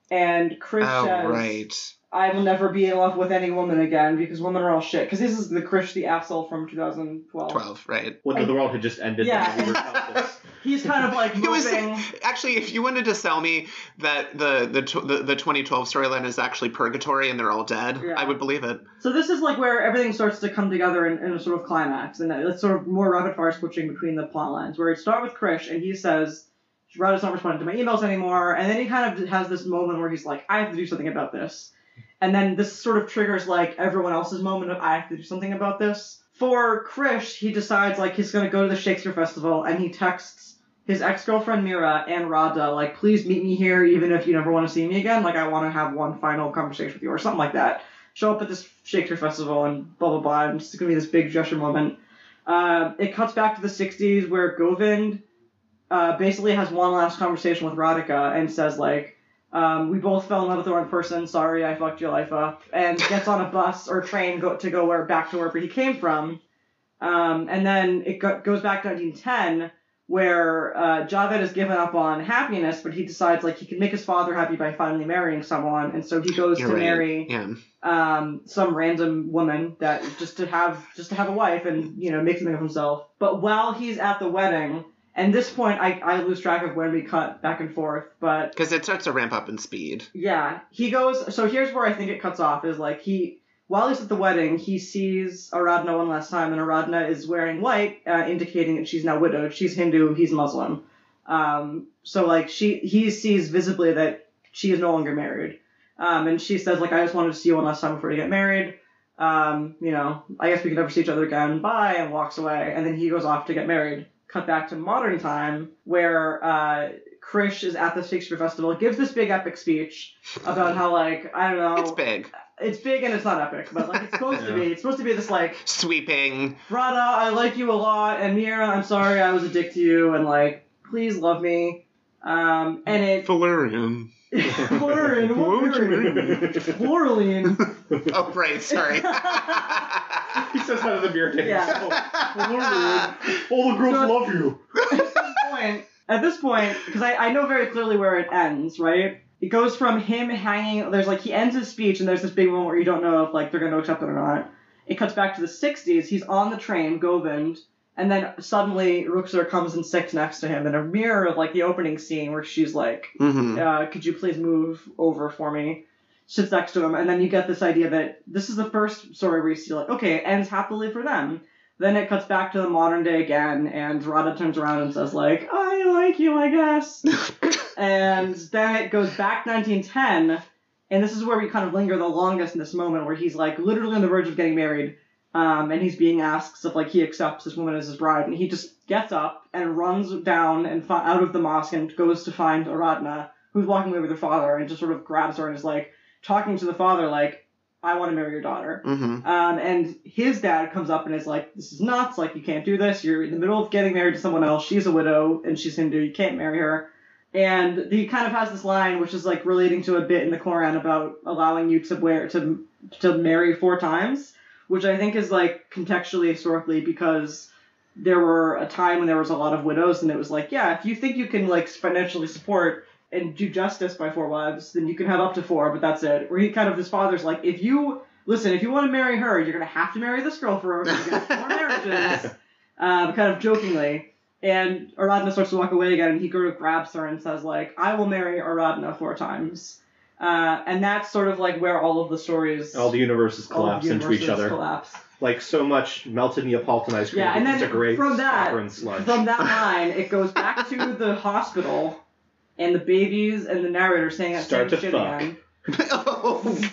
Speaker 2: and Krish
Speaker 1: Oh,
Speaker 2: says,
Speaker 1: right.
Speaker 2: I will never be in love with any woman again because women are all shit. Because this is the Krish the asshole from two thousand twelve.
Speaker 1: twelve, right.
Speaker 4: Whether the world had just ended.
Speaker 2: Yeah.
Speaker 4: then we were helpless.
Speaker 2: He's kind of like
Speaker 1: It was
Speaker 2: moving.
Speaker 1: actually, if you wanted to sell me that the the tw- the, the twenty twelve storyline is actually purgatory and they're all dead,
Speaker 2: Yeah.
Speaker 1: I would believe it.
Speaker 2: So this is like where everything starts to come together in, in a sort of climax, and it's sort of more rapid fire switching between the plot lines. Where it starts with Krish, and he says, "Rada's not responding to my emails anymore," and then he kind of has this moment where he's like, "I have to do something about this." And then this sort of triggers like everyone else's moment of I have to do something about this. For Krish, he decides like he's gonna go to the Shakespeare Festival, and he texts his ex-girlfriend Mira and Rada like, "Please meet me here, even if you never want to see me again. Like I want to have one final conversation with you," or something like that. Show up at this Shakespeare Festival and blah blah blah. And it's gonna be this big gesture moment. Uh, it cuts back to the sixties where Govind uh, basically has one last conversation with Radhika and says like. Um, we both fell in love with the wrong person. Sorry, I fucked your life up. And gets on a bus or train go, to go where back to wherever he came from. Um, and then it go- goes back to nineteen ten, where uh, Javed has given up on happiness, but he decides like he can make his father happy by finally marrying someone, and so he goes
Speaker 1: You're
Speaker 2: to
Speaker 1: right.
Speaker 2: marry
Speaker 1: Yeah.
Speaker 2: um, some random woman that just to have just to have a wife and you know make something of himself. But while he's at the wedding, and this point I, I lose track of when we cut back and forth, but
Speaker 1: Because it starts to ramp up in speed.
Speaker 2: yeah, he goes. So here's where I think it cuts off. Is like he, while he's at the wedding, he sees Aradna one last time, and Aradna is wearing white, uh, indicating that she's now widowed. She's Hindu, he's Muslim. Um, so like she, he sees visibly that she is no longer married. Um, and she says like, I just wanted to see you one last time before you get married. Um, you know, I guess we can never see each other again. Bye, and walks away. And then he goes off to get married. Cut back to modern time, where uh, Krish is at the Shakespeare Festival, gives this big epic speech about how like I don't know.
Speaker 1: It's big.
Speaker 2: It's big and it's not epic, but like it's supposed to
Speaker 3: Yeah.
Speaker 2: be. It's supposed to be this like,
Speaker 1: Sweeping.
Speaker 2: Radha, I like you a lot, and Mira, I'm sorry I was a dick to you, and like, please love me. Um, and it.
Speaker 1: Valerian.
Speaker 2: Lauren, Laureline.
Speaker 1: Oh, right. Sorry.
Speaker 3: He says that in the mirror.
Speaker 2: Yeah.
Speaker 3: All the girls
Speaker 2: So-
Speaker 3: love you.
Speaker 2: At this point, at this point, because I, I know very clearly where it ends, right? It goes from him hanging. There's like he ends his speech, and there's this big moment where you don't know if like they're going to accept it or not. It cuts back to the sixties. He's on the train, Govind, and then suddenly Ruxar comes and sits next to him in a mirror of like the opening scene where she's like,
Speaker 1: Mm-hmm.
Speaker 2: uh, "Could you please move over for me?" Sits next to him, and then you get this idea that this is the first story where you see like, okay, it ends happily for them. Then it cuts back to the modern day again, and Radha turns around and says like, "I like you, I guess." And then it goes back nineteen ten, and this is where we kind of linger the longest in this moment, where he's like literally on the verge of getting married, um, and he's being asked if like he accepts this woman as his bride, and he just gets up and runs down and fi- out of the mosque and goes to find Aradna, who's walking away with her father, and just sort of grabs her and is like talking to the father like, "I want to marry your daughter."
Speaker 1: Mm-hmm.
Speaker 2: Um, and his dad comes up and is like, "This is nuts, like you can't do this, you're in the middle of getting married to someone else, she's a widow, and she's Hindu, you can't marry her." And he kind of has this line, which is like relating to a bit in the Quran about allowing you to wear, to, to marry four times, which I think is like contextually, historically, because there were a time when there was a lot of widows, and it was like, yeah, if you think you can like financially support and do justice by four wives, then you can have up to four, but that's it. Where he kind of, his father's like, if you, listen, if you want to marry her, you're going to have to marry this girl forever, because you're going to have four marriages, um, kind of jokingly. And Aradna starts to walk away again, and he sort of grabs her and says, like, I will marry Aradna four times. Uh, and that's sort of like where all of the stories,
Speaker 3: All the universes
Speaker 2: all of
Speaker 3: collapse
Speaker 2: the
Speaker 3: into each
Speaker 2: universes
Speaker 3: other.
Speaker 2: collapse.
Speaker 3: Like so much melted Neapolitan ice cream
Speaker 2: Yeah, and
Speaker 3: becomes
Speaker 2: then
Speaker 3: a great
Speaker 2: from that-
Speaker 3: saccharine sludge.
Speaker 2: From that line, it goes back to the hospital, and the babies and the narrator saying that
Speaker 3: Start
Speaker 2: same
Speaker 3: to
Speaker 2: shit
Speaker 3: fuck.
Speaker 2: again.
Speaker 1: Oh,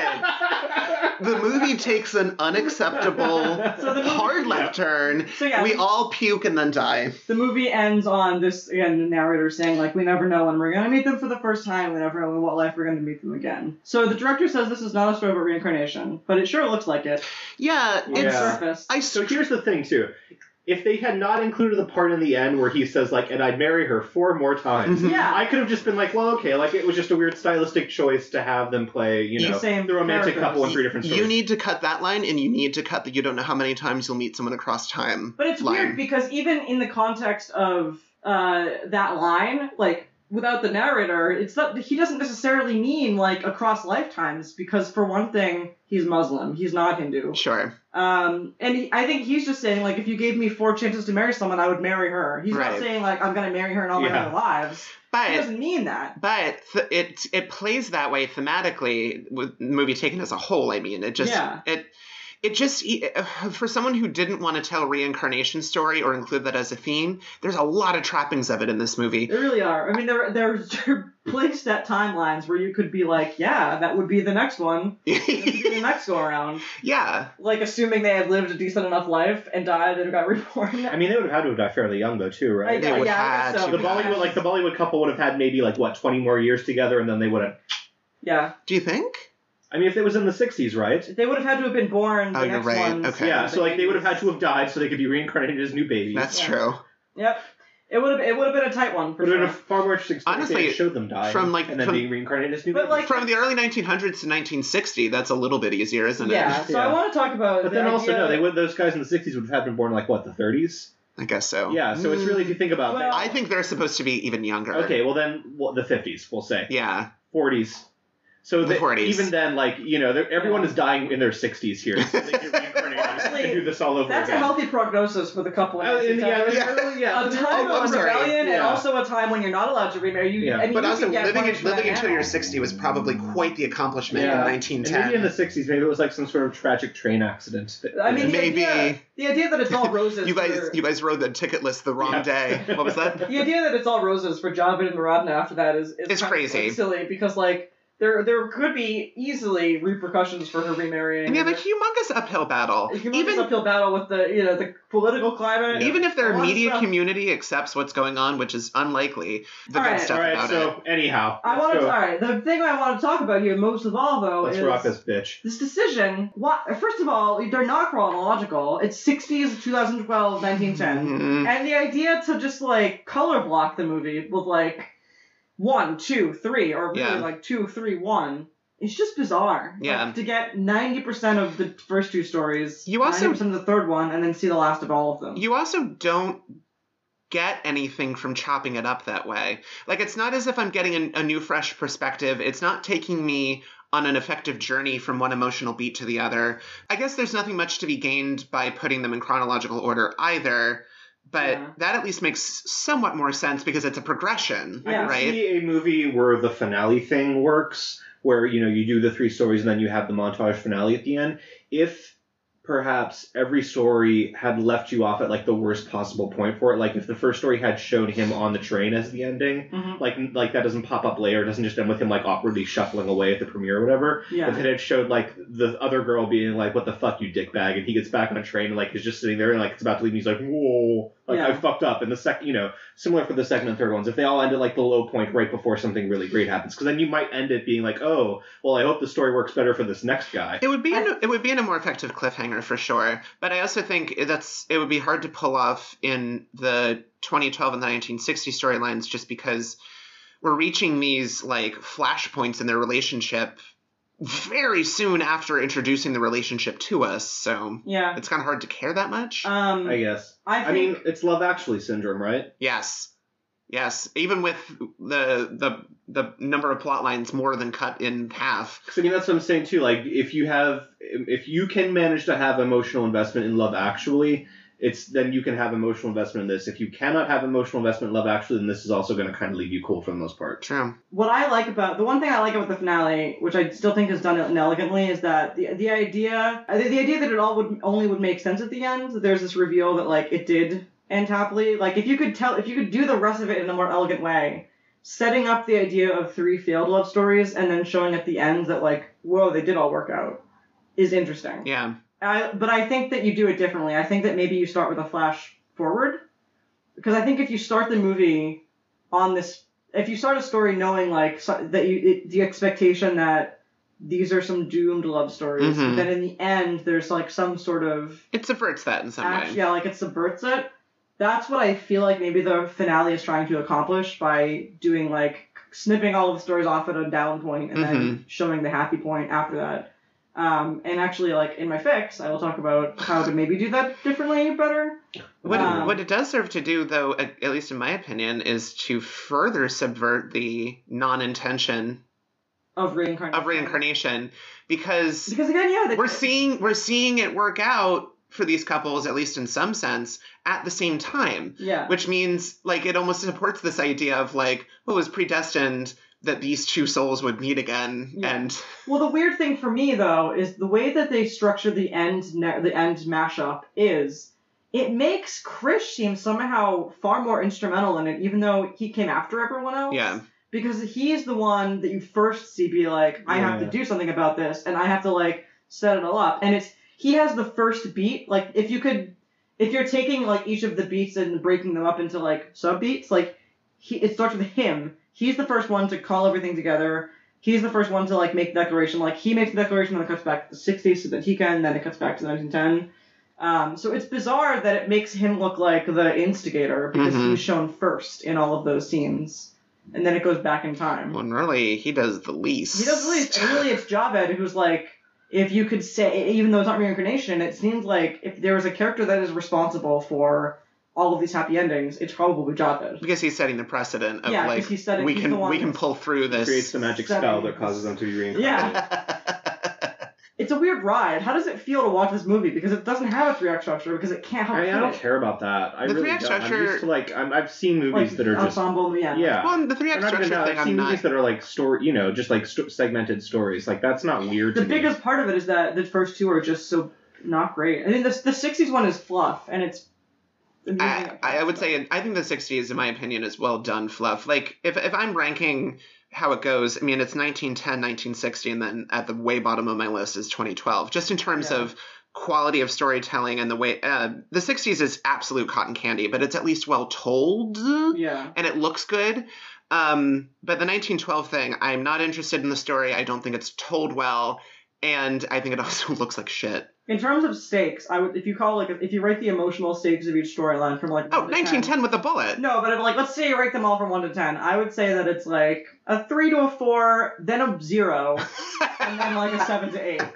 Speaker 1: God. The movie takes an unacceptable
Speaker 2: So the movie,
Speaker 1: hard left turn.
Speaker 2: So yeah,
Speaker 1: We
Speaker 2: the-
Speaker 1: all puke and then die.
Speaker 2: The movie ends on this, again, the narrator saying, like, we never know when we're going to meet them for the first time, we never know in what life we're going to meet them again. So the director says this is not a story about reincarnation, but it sure looks like it
Speaker 1: Yeah,
Speaker 2: on the
Speaker 1: it's.
Speaker 3: Yeah.
Speaker 2: surface.
Speaker 1: I
Speaker 3: So here's the thing, too. If they had not included the part in the end where he says, like, and I'd marry her four more times,
Speaker 1: Mhm.
Speaker 2: Yeah.
Speaker 3: I could have just been like, well, okay, like, it was just a weird stylistic choice to have them play, you
Speaker 2: The
Speaker 3: know,
Speaker 2: same
Speaker 3: the romantic
Speaker 2: characters.
Speaker 3: couple in three different stories.
Speaker 1: You need to cut that line, and you need to cut the you don't know how many times you'll meet someone across time.
Speaker 2: But it's
Speaker 1: line.
Speaker 2: weird because even in the context of uh, that line, like, without the narrator, it's not, he doesn't necessarily mean, like, across lifetimes, because for one thing, he's Muslim. He's not Hindu.
Speaker 1: Sure.
Speaker 2: Um, and he, I think he's just saying, like, if you gave me four chances to marry someone, I would marry her. He's not
Speaker 1: Right.
Speaker 2: saying, like, I'm going to marry her in all my
Speaker 3: Yeah.
Speaker 2: other lives. He
Speaker 1: But
Speaker 2: doesn't mean that.
Speaker 1: but th- it it plays that way thematically with the movie taken as a whole. I mean, it just
Speaker 2: Yeah.
Speaker 1: it it just it, for someone who didn't want to tell a reincarnation story or include that as a theme, there's a lot of trappings of it in this movie.
Speaker 2: They really are. I mean, they're, they're, they're placed at timelines where you could be like, yeah, that would be the next one. That would be the next go around.
Speaker 1: Yeah.
Speaker 2: Like, assuming they had lived a decent enough life and died and got reborn.
Speaker 3: I mean, they would have had to have died fairly young, though, too, right?
Speaker 1: They would
Speaker 2: yeah, I
Speaker 1: have
Speaker 2: guess so.
Speaker 1: to
Speaker 3: The Bollywood,
Speaker 1: have.
Speaker 3: like, the Bollywood couple would have had maybe, like, what, twenty more years together, and then they would have...
Speaker 2: Yeah.
Speaker 1: Do you think?
Speaker 3: I mean, if it was in the sixties, right?
Speaker 2: They would have had to have been born the
Speaker 1: Oh, you're
Speaker 2: next
Speaker 1: right.
Speaker 2: ones.
Speaker 1: Okay.
Speaker 3: Yeah, so, like, they would have had to have died so they could be reincarnated as new babies.
Speaker 1: That's
Speaker 2: Yeah.
Speaker 1: true.
Speaker 2: Yep. It would have it would have been a tight one for
Speaker 3: But it would
Speaker 2: sure.
Speaker 3: have far more interesting story if
Speaker 1: Honestly,
Speaker 3: they had showed them die
Speaker 1: from, like,
Speaker 3: and then
Speaker 1: from-
Speaker 3: being reincarnated as new
Speaker 2: But,
Speaker 3: babies.
Speaker 2: like-
Speaker 1: From the early nineteen hundreds to nineteen sixty, that's a little bit easier, isn't
Speaker 2: Yeah,
Speaker 1: it?
Speaker 2: so I
Speaker 3: Yeah.
Speaker 2: want to talk about.
Speaker 3: But
Speaker 2: the
Speaker 3: then also,
Speaker 2: idea-
Speaker 3: no, they would, those guys in the sixties would have been born like, what, the thirties?
Speaker 1: I guess so.
Speaker 3: Yeah, so it's really, if you think about
Speaker 2: Well-
Speaker 1: I think they're supposed to be even younger.
Speaker 3: that. Okay, well then, well, the fifties, we'll say.
Speaker 1: Yeah.
Speaker 3: forties. So
Speaker 1: The
Speaker 3: that-
Speaker 1: forties.
Speaker 3: even then, like, you know, they're- everyone
Speaker 2: Yeah.
Speaker 3: is dying in their sixties here. So they get reincarnated
Speaker 2: Actually,
Speaker 3: and do this all over
Speaker 2: That's
Speaker 3: again.
Speaker 2: a healthy prognosis for the couple.
Speaker 3: Oh, in the, yeah,
Speaker 1: Yeah.
Speaker 3: yeah, yeah.
Speaker 2: A time
Speaker 1: Oh, I'm
Speaker 2: of
Speaker 1: sorry.
Speaker 2: rebellion and
Speaker 3: Yeah.
Speaker 2: also a time when you're not allowed to remarry. You,
Speaker 3: Yeah.
Speaker 2: I mean,
Speaker 1: But
Speaker 2: you
Speaker 1: also,
Speaker 2: could get
Speaker 1: living,
Speaker 2: punished for
Speaker 1: living
Speaker 2: that
Speaker 1: until
Speaker 2: now.
Speaker 1: you're sixty was probably quite the accomplishment
Speaker 3: Yeah.
Speaker 1: in nineteen
Speaker 3: And
Speaker 1: ten.
Speaker 3: maybe in the sixties, maybe it was like some sort of tragic train accident. that-
Speaker 2: I mean, the
Speaker 1: Maybe.
Speaker 2: idea, the idea that it's all roses.
Speaker 1: You guys,
Speaker 2: for,
Speaker 1: you guys rode the ticket list the wrong
Speaker 3: Yeah.
Speaker 1: day. What was that?
Speaker 2: The idea that it's all roses for Jonathan and Muradna after that is, is
Speaker 1: It's
Speaker 2: kind
Speaker 1: crazy.
Speaker 2: Of, like, silly because like there there could be easily repercussions for her remarrying.
Speaker 1: And we have a humongous uphill battle.
Speaker 2: A humongous
Speaker 1: Even
Speaker 2: uphill battle with the you know the political climate.
Speaker 1: even if
Speaker 2: A
Speaker 1: their
Speaker 2: lot of
Speaker 1: immediate
Speaker 2: stuff.
Speaker 1: community accepts what's going on, which is unlikely, the
Speaker 2: All
Speaker 1: good
Speaker 2: right.
Speaker 1: stuff
Speaker 3: All right,
Speaker 1: about
Speaker 3: so anyhow,
Speaker 2: I
Speaker 3: let's
Speaker 2: want to.
Speaker 3: go.
Speaker 2: All right, the thing I want to talk about here most of all though
Speaker 3: Let's
Speaker 2: is
Speaker 3: rock this bitch.
Speaker 2: this decision. What? First of all, they're not chronological. It's sixties, twenty twelve, nineteen
Speaker 1: it.
Speaker 2: ten.
Speaker 1: Mhm.
Speaker 2: And the idea to just like color block the movie with like one, two, three, or really
Speaker 1: Yeah.
Speaker 2: like two, three, one, it's just bizarre.
Speaker 1: Yeah.
Speaker 2: Like, to get ninety percent of the first two stories,
Speaker 1: You also-
Speaker 2: ninety percent of the third one, and then see the last of all of them.
Speaker 1: You also don't get anything from chopping it up that way. Like, it's not as if I'm getting a, a new, fresh perspective. It's not taking me on an effective journey from one emotional beat to the other. I guess there's nothing much to be gained by putting them in chronological order either, but
Speaker 2: Yeah.
Speaker 1: that at least makes somewhat more sense because it's a progression,
Speaker 2: Yeah.
Speaker 3: I can
Speaker 1: right?
Speaker 3: see a movie where the finale thing works, where, you know, you do the three stories and then you have the montage finale at the end. If perhaps every story had left you off at like the worst possible point for it, like if the first story had shown him on the train as the ending,
Speaker 2: Mhm.
Speaker 3: like like that doesn't pop up later, it doesn't just end with him like awkwardly shuffling away at the premiere or whatever.
Speaker 2: Yeah.
Speaker 3: If it had showed like the other girl being like, "What the fuck, you dickbag," and he gets back on a train and like is just sitting there and like it's about to leave, and he's like, "Whoa, like
Speaker 2: Yeah.
Speaker 3: I fucked up." And the second, you know, similar for the second and third ones, if they all end at like the low point right before something really great happens, because then you might end it being like, "Oh, well, I hope the story works better for this next guy."
Speaker 1: It would be
Speaker 2: I-
Speaker 1: in a, it would be in a more effective cliffhanger for sure, but I also think that's it would be hard to pull off in the twenty twelve and the nineteen sixty storylines just because we're reaching these like flashpoints in their relationship very soon after introducing the relationship to us, so
Speaker 2: Yeah.
Speaker 1: it's kind of hard to care that much.
Speaker 2: Um,
Speaker 3: I guess.
Speaker 2: I think.
Speaker 3: I mean, it's Love Actually syndrome, right?
Speaker 1: Yes. Yes, even with the the the number of plot lines more than cut in half.
Speaker 3: Because I mean, that's what I'm saying too. Like, if you have, if you can manage to have emotional investment in Love Actually, it's then you can have emotional investment in this. If you cannot have emotional investment in Love Actually, then this is also going to kind of leave you cold for the most part.
Speaker 1: True.
Speaker 2: What I like about the one thing I like about the finale, which I still think is done inelegantly, is that the the idea the, the idea that it all would only would make sense at the end. That there's this reveal that like it did end happily. Like if you could tell if you could do the rest of it in a more elegant way, setting up the idea of three failed love stories and then showing at the end that like whoa they did all work out, is interesting.
Speaker 1: Yeah.
Speaker 2: I, but I think that you do it differently. I think that maybe you start with a flash forward. Because I think if you start the movie on this, if you start a story knowing like so, that you it, the expectation that these are some doomed love stories,
Speaker 1: Mhm.
Speaker 2: then in the end there's like some sort of
Speaker 1: It subverts that in some
Speaker 2: act,
Speaker 1: way.
Speaker 2: yeah, like it subverts it. That's what I feel like maybe the finale is trying to accomplish by doing like snipping all of the stories off at a down point and then showing the happy point after that. Um, and actually, like in my fix, I will talk about how to maybe do that differently, better.
Speaker 1: What,
Speaker 2: Um,
Speaker 1: it, what it does serve to do, though, at, at least in my opinion, is to further subvert the non-intention
Speaker 2: Of reincarnation.
Speaker 1: of reincarnation, because
Speaker 2: Because again, yeah, they,
Speaker 1: we're seeing we're seeing it work out for these couples, at least in some sense, at the same time.
Speaker 2: yeah,
Speaker 1: Which means, like, it almost supports this idea of like, well, it was predestined that these two souls would meet again,
Speaker 2: Yeah.
Speaker 1: and
Speaker 2: Well, the weird thing for me though is the way that they structure the end ne- the end mashup is it makes Krish seem somehow far more instrumental in it, even though he came after everyone else.
Speaker 1: yeah,
Speaker 2: Because he's the one that you first see be like, I have to
Speaker 3: Yeah.
Speaker 2: do something about this, and I have to like set it all up. And it's he has the first beat. Like if you could, if you're taking like each of the beats and breaking them up into like sub beats, like he it starts with him. He's the first one to call everything together. He's the first one to like make the declaration. Like he makes the declaration, then it cuts back to the sixties so that he can, then it cuts back to nineteen ten. Um, so it's bizarre that it makes him look like the instigator because
Speaker 1: Mhm.
Speaker 2: he was shown first in all of those scenes, and then it goes back in time.
Speaker 1: When really, he does the least.
Speaker 2: He does the least, and really it's Javed who's like, if you could say, even though it's not reincarnation, it seems like if there was a character that is responsible for all of these happy endings, it's probably Javed.
Speaker 1: Because he's setting the precedent of,
Speaker 2: Yeah, 'cause
Speaker 1: like,
Speaker 2: he's setting-
Speaker 1: we
Speaker 2: he's
Speaker 1: can
Speaker 2: the one
Speaker 1: we can
Speaker 2: that's-
Speaker 1: pull through this.
Speaker 3: Creates the magic
Speaker 2: Setting-
Speaker 3: spell that causes them to be reincarnated.
Speaker 2: Yeah. It's a weird ride. How does it feel to watch this movie? Because it doesn't have a three-act structure, because it can't help
Speaker 3: I, mean, I
Speaker 2: fit
Speaker 3: don't
Speaker 2: it.
Speaker 3: care about that. I
Speaker 1: The
Speaker 3: really
Speaker 1: three-act
Speaker 3: don't. I'm
Speaker 1: structure-
Speaker 3: used to like I'm, I've seen movies
Speaker 2: Like,
Speaker 3: that are just
Speaker 2: ensemble, yeah.
Speaker 3: yeah.
Speaker 1: Well, the three
Speaker 3: Or
Speaker 1: act
Speaker 3: not even
Speaker 1: structure
Speaker 3: that.
Speaker 1: thing,
Speaker 3: I've seen
Speaker 1: I'm
Speaker 3: movies
Speaker 1: not.
Speaker 3: that are like story, you know, just like st- segmented stories. Like that's not weird.
Speaker 2: The
Speaker 3: to me.
Speaker 2: biggest part of it is that the first two are just so not great. I mean, the, the sixties one is fluff, and it's amusing
Speaker 1: I,
Speaker 2: at
Speaker 1: I would
Speaker 2: first,
Speaker 1: say I think the sixties, in my opinion, is well done fluff. Like if if I'm ranking how it goes, I mean it's nineteen ten, nineteen sixty, and then at the way bottom of my list is twenty twelve. Just in terms
Speaker 2: Yeah.
Speaker 1: of quality of storytelling and the way uh, the sixties is absolute cotton candy, but it's at least well told.
Speaker 2: but- Yeah.
Speaker 1: And it looks good. Um, but the nineteen twelve thing, I'm not interested in the story. I don't think it's told well, and I think it also looks like shit.
Speaker 2: In terms of stakes, I would if you call like if you rate the emotional stakes of each storyline from like
Speaker 1: Oh,
Speaker 2: one to
Speaker 1: nineteen
Speaker 2: ten,
Speaker 1: ten with a bullet.
Speaker 2: No, but if, like let's say you rate them all from one to ten, I would say that it's like a three to a four, then a zero, and then like a seven to eight.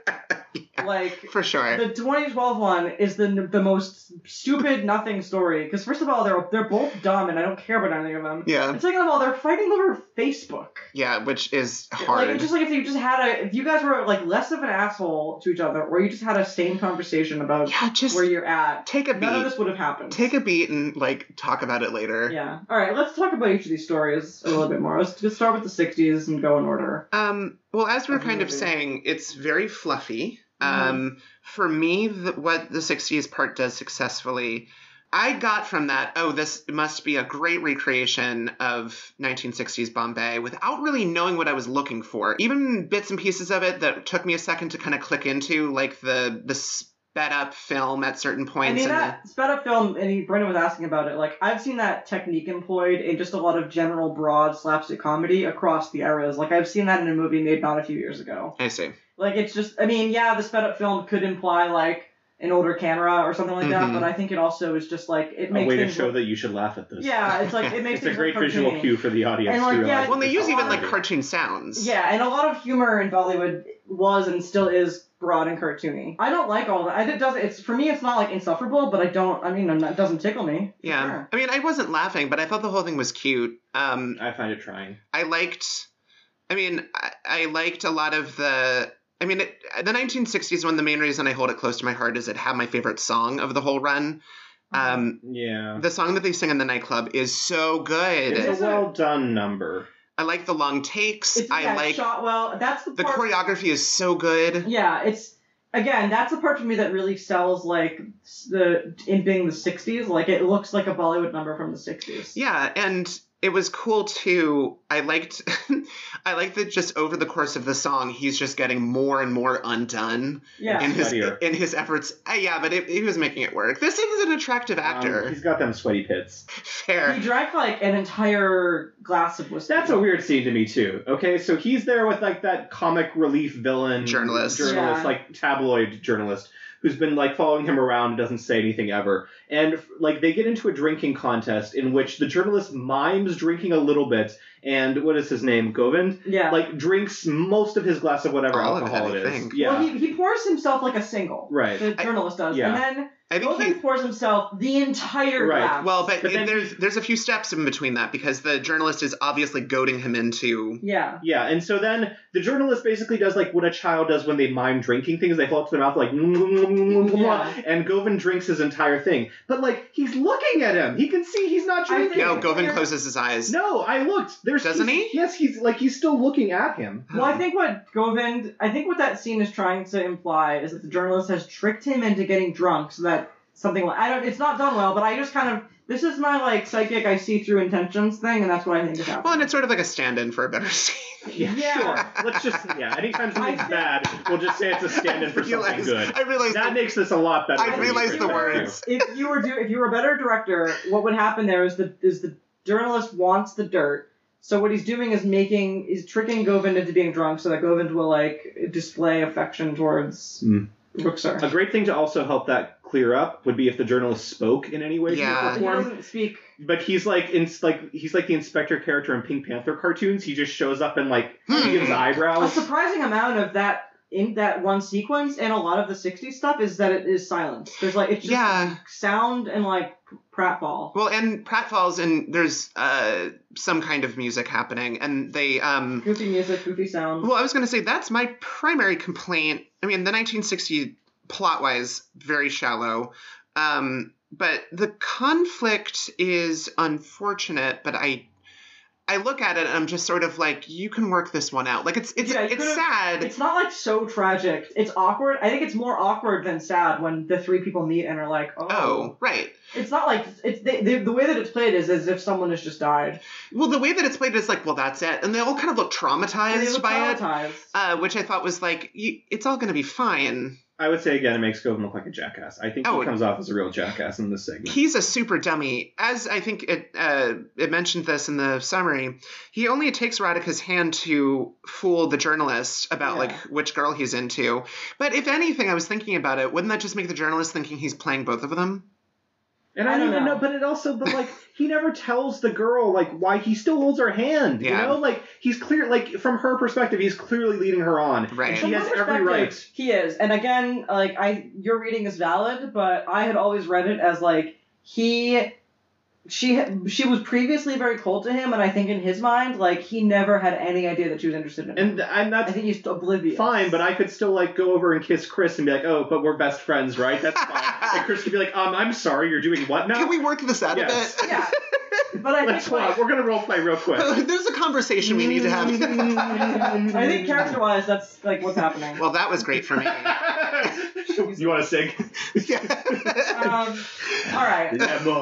Speaker 2: Like
Speaker 1: For sure.
Speaker 2: the twenty twelve one is the the most stupid nothing story because first of all they're they're both dumb and I don't care about anything of them.
Speaker 1: Yeah.
Speaker 2: And second of all, they're fighting over Facebook.
Speaker 1: Yeah, which is hard.
Speaker 2: Like it's just like if you just had a if you guys were like less of an asshole to each other, or you just had a sane conversation about
Speaker 1: yeah, just
Speaker 2: where you're at,
Speaker 1: take a
Speaker 2: none of
Speaker 1: beat.
Speaker 2: this would have happened.
Speaker 1: Take a beat and like talk about it later.
Speaker 2: Yeah. All right. Let's talk about each of these stories a little bit more. Let's just start with the sixties and go in order.
Speaker 1: Um. Well, as we we're
Speaker 2: Of the
Speaker 1: kind of
Speaker 2: movie.
Speaker 1: saying, it's very fluffy.
Speaker 2: Mhm.
Speaker 1: Um. For me, the, what the sixties part does successfully, I got from that. Oh, this must be a great recreation of nineteen sixties Bombay, without really knowing what I was looking for. Even bits and pieces of it that took me a second to kind of click into, like the the sped up film at certain
Speaker 2: I
Speaker 1: points.
Speaker 2: mean
Speaker 1: and
Speaker 2: that sped up film, and he, Brendan was asking about it. Like I've seen that technique employed in just a lot of general broad slapstick comedy across the eras. Like I've seen that in a movie made not a few years ago.
Speaker 1: the, I see.
Speaker 2: Like it's just, I mean, yeah, the sped up film could imply like an older camera or something like that,
Speaker 1: Mhm.
Speaker 2: but I think it also is just like it
Speaker 3: a
Speaker 2: makes
Speaker 3: way to
Speaker 2: things
Speaker 3: show
Speaker 2: look-
Speaker 3: that you should laugh at this.
Speaker 2: Yeah, it's like it makes
Speaker 3: It's a
Speaker 2: things
Speaker 3: great
Speaker 2: look
Speaker 3: visual
Speaker 2: cartoony.
Speaker 3: cue for the audience.
Speaker 2: And, like,
Speaker 3: to
Speaker 2: yeah,
Speaker 3: realize
Speaker 1: Well, they
Speaker 3: that
Speaker 1: use
Speaker 3: this
Speaker 1: even
Speaker 3: is
Speaker 1: like
Speaker 3: comedy.
Speaker 1: cartoon sounds.
Speaker 2: Yeah, and a lot of humor in Bollywood was and still is broad and cartoony. I don't like all that. I, it doesn't. It's for me. It's not like insufferable, but I don't. I mean, it doesn't tickle me. for
Speaker 1: Yeah.
Speaker 2: sure.
Speaker 1: I mean, I wasn't laughing, but I thought the whole thing was cute. Um.
Speaker 3: I find it trying.
Speaker 1: I liked, I mean, I, I liked a lot of the, I mean, it, the nineteen sixties one, the main reason I hold it close to my heart is it had my favorite song of the whole run. Um,
Speaker 3: Yeah.
Speaker 1: the song that they sing in the nightclub is so good.
Speaker 3: It's
Speaker 2: is
Speaker 3: a
Speaker 2: it?
Speaker 3: well done number.
Speaker 1: I like the long takes.
Speaker 2: It's
Speaker 1: I
Speaker 2: yeah,
Speaker 1: like,
Speaker 2: shot well. That's the
Speaker 1: the
Speaker 2: part.
Speaker 1: choreography is so good.
Speaker 2: Yeah, it's again. That's the part for me that really sells like s- the in being the sixties. Like it looks like a Bollywood number from the sixties.
Speaker 1: Yeah, and it was cool too. I liked, I liked that just over the course of the song, he's just getting more and more undone
Speaker 2: Yeah.
Speaker 1: in his
Speaker 3: Sweatier.
Speaker 1: in his efforts. Uh, yeah, but it, he was making it work. This is an attractive actor.
Speaker 3: Um, he's got them sweaty pits.
Speaker 1: Fair.
Speaker 2: He drank like an entire glass of whiskey.
Speaker 3: That's a weird scene to me too. Okay, so he's there with like that comic relief villain
Speaker 1: Journalist.
Speaker 3: journalist,
Speaker 2: Yeah.
Speaker 3: like tabloid journalist, who's been like following him around and doesn't say anything ever. And like they get into a drinking contest in which the journalist mimes drinking a little bit, and what is his name, Govind,
Speaker 2: Yeah.
Speaker 3: like drinks most of his glass of whatever
Speaker 1: All of it,
Speaker 3: alcohol
Speaker 1: I
Speaker 3: it is.
Speaker 1: think.
Speaker 3: Yeah,
Speaker 2: Well, he, he pours himself like a single.
Speaker 3: right.
Speaker 2: The
Speaker 1: I-
Speaker 2: journalist does.
Speaker 3: yeah.
Speaker 2: And then
Speaker 1: I think
Speaker 2: Govind
Speaker 1: he.
Speaker 2: pours himself the entire
Speaker 3: Right.
Speaker 2: glass.
Speaker 1: Well, but,
Speaker 3: But then
Speaker 1: there's there's a few steps in between that because the journalist is obviously goading him into.
Speaker 2: Yeah.
Speaker 3: Yeah, and so then the journalist basically does like what a child does when they mime drinking things. They hold up to their mouth like,
Speaker 2: Yeah.
Speaker 3: and Govind drinks his entire thing. But like he's looking at him. He can see he's not
Speaker 2: I
Speaker 3: drinking.
Speaker 2: think-
Speaker 1: No,
Speaker 2: Yeah.
Speaker 1: Govind closes his eyes.
Speaker 3: No, I looked. There's
Speaker 1: Doesn't
Speaker 3: he's-
Speaker 1: he?
Speaker 3: Yes, he's like he's still looking at him.
Speaker 2: Well, I think what Govind, I think what that scene is trying to imply is that the journalist has tricked him into getting drunk so that something like, I don't, it's not done well, but I just kind of, this is my like psychic, I see through intentions thing, and that's what I think is happening.
Speaker 1: Well, and it's sort of like a stand-in for a better scene.
Speaker 3: Yeah,
Speaker 2: Yeah.
Speaker 3: sure. Let's just yeah. Anytime
Speaker 2: I
Speaker 3: something's
Speaker 2: think-
Speaker 3: bad, we'll just say it's a stand-in for
Speaker 1: I
Speaker 3: something
Speaker 1: realized,
Speaker 3: good.
Speaker 1: I realized
Speaker 3: That
Speaker 1: the,
Speaker 3: makes this a lot better.
Speaker 1: I
Speaker 3: for me,
Speaker 1: realized the
Speaker 3: Chris.
Speaker 1: words.
Speaker 2: if you were do, if you were a better director, what would happen there is the is the journalist wants the dirt. So what he's doing is making is tricking Govind into being drunk so that Govind will like display affection towards
Speaker 3: Hmm.
Speaker 2: Rukhsar.
Speaker 3: A great thing to also help that clear up would be if the journalist spoke in any way,
Speaker 1: Yeah.
Speaker 3: shape, or
Speaker 2: He
Speaker 3: form.
Speaker 2: doesn't speak.
Speaker 3: But he's like in like he's like the Inspector character in Pink Panther cartoons. He just shows up and like
Speaker 1: Hmm.
Speaker 3: gives
Speaker 2: A
Speaker 3: eyebrows.
Speaker 2: surprising amount of that in that one sequence and a lot of the sixties stuff is that it is silence. There's like it's just
Speaker 1: Yeah.
Speaker 2: sound and like pratfall.
Speaker 1: Well, and pratfalls, and there's uh, some kind of music happening, and they. Um,
Speaker 2: Goofy music, goofy sound.
Speaker 1: well, I was going to say that's my primary complaint. I mean, the nineteen sixty plot-wise, very shallow. Um, but the conflict is unfortunate, but I I look at it and I'm just sort of like, you can work this one out. Like, it's it's
Speaker 2: Yeah, you
Speaker 1: it's
Speaker 2: could've-
Speaker 1: sad.
Speaker 2: It's not like so tragic. It's awkward. I think it's more awkward than sad when the three people meet and are like, oh.
Speaker 1: Oh, right.
Speaker 2: It's not like it's they, they, the way that it's played is as if someone has just died.
Speaker 1: Well, the way that it's played is like, well, that's it. And they all kind of look traumatized
Speaker 2: And they look
Speaker 1: by it,
Speaker 2: traumatized.
Speaker 1: uh, which I thought was like, y- it's all going to be fine.
Speaker 3: I would say again, it makes Govan look like a jackass. I think
Speaker 1: Oh.
Speaker 3: he comes off as a real jackass in this segment.
Speaker 1: He's a super dummy. As I think it uh, it mentioned this in the summary, he only takes Radhika's hand to fool the journalist about
Speaker 2: Yeah.
Speaker 1: like which girl he's into. But if anything, I was thinking about it, wouldn't that just make the journalist thinking he's playing both of them?
Speaker 3: And I,
Speaker 2: I
Speaker 3: don't
Speaker 2: don't
Speaker 3: even
Speaker 2: know.
Speaker 3: know, but it also, but like, he never tells the girl, like, why he still holds her hand, you
Speaker 1: Yeah.
Speaker 3: know? Like, he's clear, like, from her perspective, he's clearly leading her on.
Speaker 1: Right.
Speaker 3: And she
Speaker 2: From
Speaker 3: has
Speaker 2: my
Speaker 3: every
Speaker 2: perspective,
Speaker 3: right.
Speaker 2: He is, and again, like I, your reading is valid, but I had always read it as like he, she, she was previously very cold to him, and I think in his mind, like he never had any idea that she was interested in him.
Speaker 3: And, and
Speaker 2: I
Speaker 3: that's
Speaker 2: think he's oblivious.
Speaker 3: fine, but I could still, like, go over and kiss Chris and be like, oh, but we're best friends, right? That's fine. And Chris could be like, um, I'm sorry, you're doing what now?
Speaker 1: Can we work this out
Speaker 3: Yes.
Speaker 1: a bit?
Speaker 2: Yeah, but I
Speaker 3: Let's
Speaker 2: think
Speaker 3: hold on.
Speaker 2: like,
Speaker 3: We're going to role play real quick.
Speaker 1: There's a conversation we need to have.
Speaker 2: I think character-wise, that's like what's happening.
Speaker 1: Well, that was great for me.
Speaker 3: You want to sing?
Speaker 1: Yeah.
Speaker 2: Um, all right.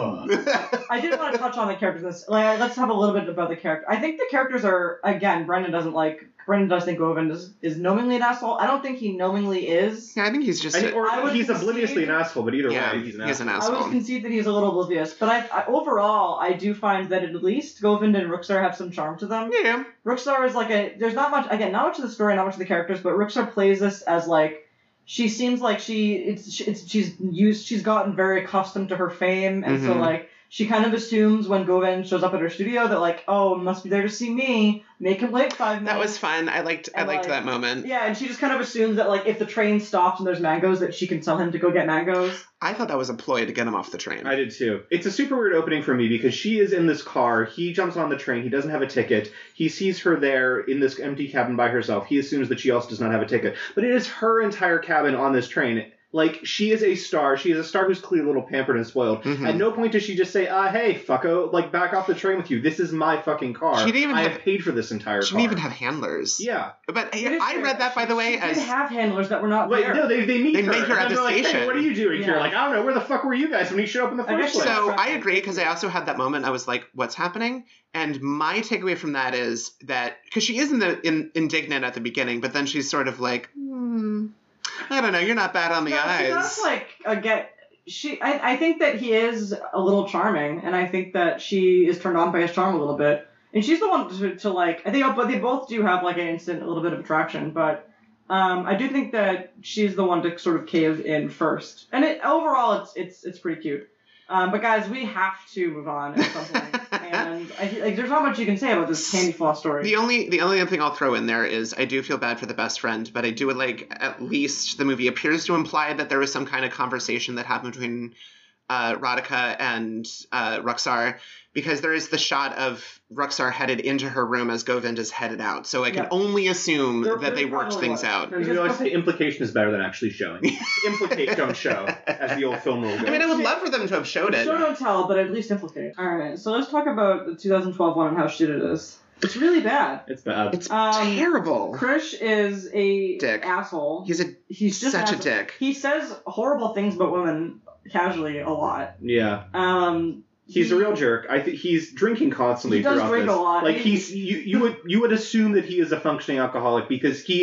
Speaker 3: Emma.
Speaker 2: I did want to touch on the characters. in this. Like, let's have a little bit about the character. I think the characters are, again, Brendan doesn't like. Brendan does think Govan is, is knowingly an asshole. I don't think he knowingly is.
Speaker 1: Yeah, I think he's just.
Speaker 3: I think, or
Speaker 2: I would
Speaker 3: he's
Speaker 2: concede-
Speaker 3: obliviously an asshole, but either
Speaker 1: yeah,
Speaker 3: way, he's an
Speaker 1: he's an
Speaker 3: asshole.
Speaker 2: I would
Speaker 1: asshole.
Speaker 2: concede that he's a little oblivious, but I, I overall I do find that at least Govind and Rookstar have some charm to them.
Speaker 1: Yeah.
Speaker 2: Rookstar is like a there's not much again not much of the story, not much of the characters, but Rookstar plays this as like she seems like she it's, it's she's used she's gotten very accustomed to her fame, and so
Speaker 1: Mhm.
Speaker 2: like she kind of assumes when Govind shows up at her studio that like oh must be there to see me, make him late five minutes.
Speaker 1: That was fun. I liked. I
Speaker 2: And,
Speaker 1: liked
Speaker 2: like,
Speaker 1: that moment.
Speaker 2: Yeah, and she just kind of assumes that like if the train stops and there's mangoes that she can tell him to go get mangoes.
Speaker 1: I thought that was a ploy to get him off the train.
Speaker 3: I did too. It's a super weird opening for me because she is in this car. He jumps on the train. He doesn't have a ticket. He sees her there in this empty cabin by herself. He assumes that she also does not have a ticket. But it is her entire cabin on this train. Like, she is a star. She is a star who's clearly a little pampered and spoiled.
Speaker 1: Mhm.
Speaker 3: At no point does she just say, uh, hey, fucko, like, back off the train with you. This is my fucking car.
Speaker 1: She didn't even
Speaker 3: I
Speaker 1: have-
Speaker 3: have paid for this entire
Speaker 1: She
Speaker 3: car.
Speaker 1: didn't even have handlers.
Speaker 3: Yeah.
Speaker 1: But I,
Speaker 2: It is
Speaker 1: I
Speaker 2: fair.
Speaker 1: read that, by the way,
Speaker 2: she
Speaker 1: as
Speaker 2: did have handlers that were not
Speaker 3: Wait,
Speaker 2: there.
Speaker 3: no, they, they meet
Speaker 1: They
Speaker 3: her.
Speaker 1: meet her
Speaker 3: and
Speaker 1: at
Speaker 3: they're
Speaker 1: the
Speaker 3: like, hey,
Speaker 1: station.
Speaker 3: what are you doing here?
Speaker 2: Yeah.
Speaker 3: Like, I don't know. Where the fuck were you guys when you showed up in the
Speaker 2: I
Speaker 3: first
Speaker 2: guess
Speaker 3: place?
Speaker 1: So
Speaker 2: Right.
Speaker 1: I agree, because I also had that moment. I was like, "What's happening?" And my takeaway from that is that because she is in the in, indignant at the beginning, but then she's sort of like, hmm, "I don't know. You're not bad on the
Speaker 2: No, see,
Speaker 1: eyes."
Speaker 2: that's like again. She, I, I think that he is a little charming, and I think that she is turned on by his charm a little bit. And she's the one to, to like. I think, but they both do have like an instant, a little bit of attraction. But um, I do think that she's the one to sort of cave in first. And it overall, it's it's it's pretty cute. Um, but guys, we have to move on at some point. And I, like, there's not much you can say about this candy floss story.
Speaker 1: The only the only other thing I'll throw in there is I do feel bad for the best friend, but I do like at least the movie appears to imply that there was some kind of conversation that happened between uh, Radhika and uh, Ruxar, because there is the shot of Ruxar headed into her room as Govind is headed out. So I can
Speaker 2: Yeah.
Speaker 1: only assume
Speaker 2: There-
Speaker 1: that they
Speaker 2: there
Speaker 1: worked
Speaker 2: probably
Speaker 1: things
Speaker 2: was.
Speaker 1: out.
Speaker 3: As we always say, implication is better than actually showing. Implicate, don't show, as the old film rule goes.
Speaker 1: I mean, I would love for them to have showed it.
Speaker 2: Show don't tell, but at least implicate. All right, so let's talk about the two thousand twelve one and how shit it is. It's really bad.
Speaker 3: It's bad.
Speaker 1: It's
Speaker 2: Um,
Speaker 1: terrible.
Speaker 2: Krish is a
Speaker 1: Dick.
Speaker 2: asshole.
Speaker 1: He's a
Speaker 2: He's just
Speaker 1: such
Speaker 2: an
Speaker 1: a
Speaker 2: asshole.
Speaker 1: dick.
Speaker 2: He says horrible things about women casually a lot.
Speaker 3: Yeah.
Speaker 2: Um,
Speaker 3: He's
Speaker 2: he-
Speaker 3: a real jerk. I think he's drinking constantly
Speaker 2: He does
Speaker 3: throughout
Speaker 2: drink
Speaker 3: this.
Speaker 2: a lot.
Speaker 3: Like
Speaker 2: He-
Speaker 3: he's you, you would you would assume that he is a functioning alcoholic because he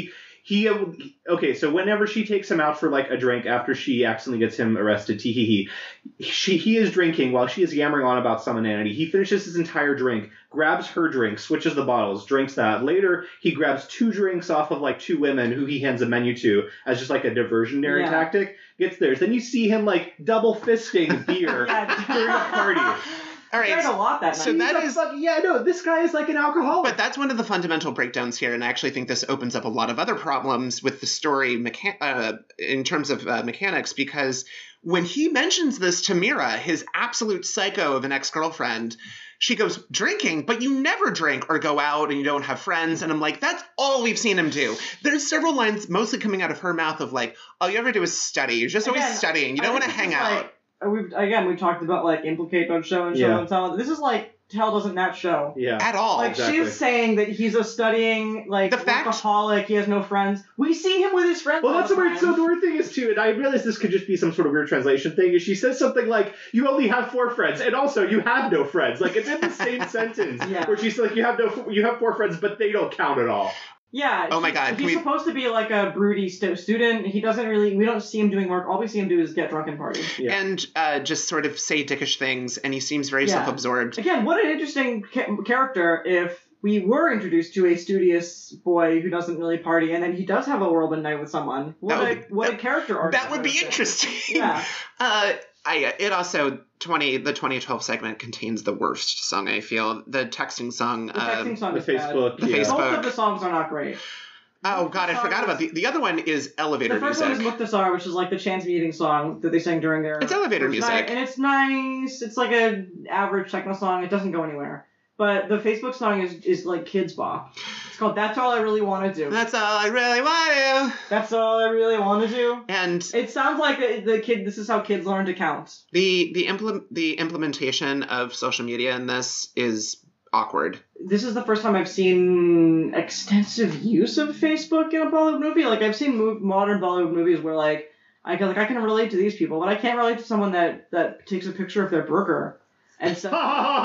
Speaker 4: he okay. So whenever she takes him out for like a drink after she accidentally gets him arrested, tee hee hee, she he is drinking while she is yammering on about some inanity. He finishes his entire drink, grabs her drink, switches the bottles, drinks that. Later, he grabs two drinks off of like two women who he hands a menu to as just like a diversionary
Speaker 2: Yeah.
Speaker 4: tactic. Gets theirs. Then you see him like double fisting beer
Speaker 2: Yeah.
Speaker 4: during a party.
Speaker 1: All
Speaker 2: He drank
Speaker 1: right.
Speaker 2: a lot that
Speaker 1: So
Speaker 2: night.
Speaker 1: that
Speaker 4: He's a
Speaker 1: is-
Speaker 4: fuck- yeah, no, this guy is like an alcoholic.
Speaker 1: But that's one of the fundamental breakdowns here, and I actually think this opens up a lot of other problems with the story mecha- uh, in terms of uh, mechanics, because when he mentions this to Mira, his absolute psycho of an ex-girlfriend, she goes, drinking, but you never drink or go out and you don't have friends. And I'm like, that's all we've seen him do. There's several lines mostly coming out of her mouth of like, all you ever do is study. You're just
Speaker 2: Again,
Speaker 1: always studying. You
Speaker 2: I
Speaker 1: don't want
Speaker 2: think
Speaker 1: to
Speaker 2: this
Speaker 1: hang
Speaker 2: is
Speaker 1: out.
Speaker 2: like- We've again we talked about like implicate don't show and show
Speaker 4: Yeah.
Speaker 2: and tell. This is like tell doesn't match show.
Speaker 4: yeah.
Speaker 1: At all.
Speaker 2: Like
Speaker 4: exactly.
Speaker 2: she's saying that he's a studying like
Speaker 1: The fact-
Speaker 2: workaholic. He has no friends. We see him with his friends.
Speaker 4: Well,
Speaker 2: all
Speaker 4: that's
Speaker 2: the
Speaker 4: the weird.
Speaker 2: time.
Speaker 4: So the weird thing is too, and I realize this could just be some sort of weird translation thing. Is she says something like, "You only have four friends," and also you have no friends. Like it's in the same sentence
Speaker 2: Yeah.
Speaker 4: where she's like, "You have no, you have four friends, but they don't count at all."
Speaker 2: Yeah.
Speaker 1: Oh my
Speaker 2: he-
Speaker 1: God, can
Speaker 2: He's
Speaker 1: we-
Speaker 2: supposed to be like a broody stu- student. He doesn't really. We don't see him doing work. All we see him do is get drunk and party.
Speaker 4: Yeah.
Speaker 1: And uh, just sort of say dickish things, and he seems very
Speaker 2: Yeah.
Speaker 1: self-absorbed.
Speaker 2: Again, what an interesting ca- character if we were introduced to a studious boy who doesn't really party, and then he does have a whirlwind night with someone. What
Speaker 1: That
Speaker 2: a
Speaker 1: would-
Speaker 2: what a
Speaker 1: that-
Speaker 2: character arc.
Speaker 1: That would be
Speaker 2: been.
Speaker 1: interesting.
Speaker 2: Yeah.
Speaker 1: Uh, I it also twenty the twenty twelve segment contains the worst song. I feel the texting song.
Speaker 2: The texting
Speaker 1: um,
Speaker 2: song
Speaker 4: The
Speaker 2: is bad.
Speaker 4: Facebook,
Speaker 1: The
Speaker 4: yeah.
Speaker 1: Facebook.
Speaker 2: Both of the songs are not great.
Speaker 1: oh God, I forgot about the the other one is elevator
Speaker 2: The first
Speaker 1: music.
Speaker 2: one is Muktasar, which is like the chance meeting song that they sang during their.
Speaker 1: It's elevator
Speaker 2: first
Speaker 1: music.
Speaker 2: night, and it's nice. It's like a average techno song. It doesn't go anywhere. But the Facebook song is is like kids bop. It's called "That's All I Really Want to Do."
Speaker 1: That's all I really want to.
Speaker 2: That's all I really want to do.
Speaker 1: And
Speaker 2: It sounds like the, the kid. This is how kids learn to count.
Speaker 1: the the implement the implementation of social media in this is awkward.
Speaker 2: This is the first time I've seen extensive use of Facebook in a Bollywood movie. Like I've seen move, modern Bollywood movies where like I can like I can relate to these people, but I can't relate to someone that that takes a picture of their burger and says,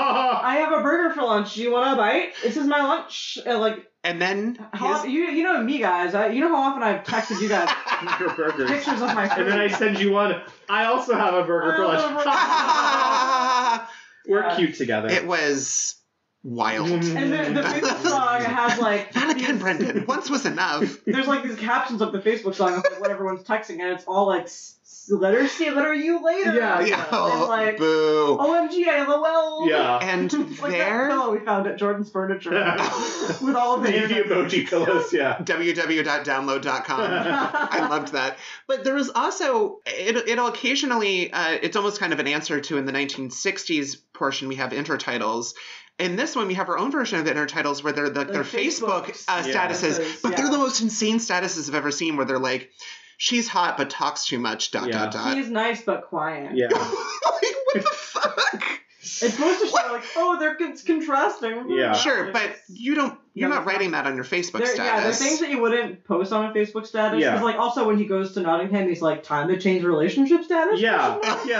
Speaker 2: "I have a burger for lunch. Do you want a bite? This is my lunch." And like
Speaker 1: And then
Speaker 2: how
Speaker 1: his-
Speaker 2: often, you you know me guys. I, you know how often I've texted you guys
Speaker 4: Your burgers.
Speaker 2: pictures of my food.
Speaker 4: And then I send you one. I also have a burger for
Speaker 2: I have a burger.
Speaker 4: lunch. We're
Speaker 2: Yeah.
Speaker 4: cute together.
Speaker 1: it was wild.
Speaker 4: Mm.
Speaker 2: And the, the Facebook song has like
Speaker 1: Not again,
Speaker 2: these-
Speaker 1: Brendan. Once was enough.
Speaker 2: There's like these captions of the Facebook song of like what everyone's texting, and it's all like s- s- letter C, letter you later.
Speaker 4: Yeah,
Speaker 1: Yeah.
Speaker 2: And like
Speaker 1: Boo.
Speaker 2: O M G, I LOL.
Speaker 4: yeah.
Speaker 1: And
Speaker 2: It's like that
Speaker 1: there,
Speaker 2: pillow we found at Jordan's Furniture with all of the
Speaker 4: the, the emoji pillows, yeah.
Speaker 1: w w w dot download dot com. I loved that. But there was also, it, it'll occasionally, uh, it's almost kind of an answer to in the nineteen sixties portion, we have intertitles. In this one, we have our own version of the intertitles where they're the, their Facebook,
Speaker 2: Facebook
Speaker 1: uh,
Speaker 4: Yeah.
Speaker 1: statuses. But
Speaker 2: Yeah.
Speaker 1: they're the most insane statuses I've ever seen where they're like, she's hot but talks too much, dot,
Speaker 4: Yeah.
Speaker 1: dot, dot.
Speaker 2: He's nice but quiet.
Speaker 4: Yeah.
Speaker 1: like, what the fuck?
Speaker 2: It's supposed to show like, oh, they're it's contrasting.
Speaker 4: Yeah.
Speaker 1: Sure, but you don't, you're
Speaker 2: No,
Speaker 1: not
Speaker 2: it's not.
Speaker 1: writing that on your Facebook
Speaker 2: There, yeah, there's
Speaker 1: status.
Speaker 2: things that you wouldn't post on a Facebook status.
Speaker 4: Yeah.
Speaker 2: Because like also when he goes to Nottingham, he's like, time to change relationship status.
Speaker 4: Yeah.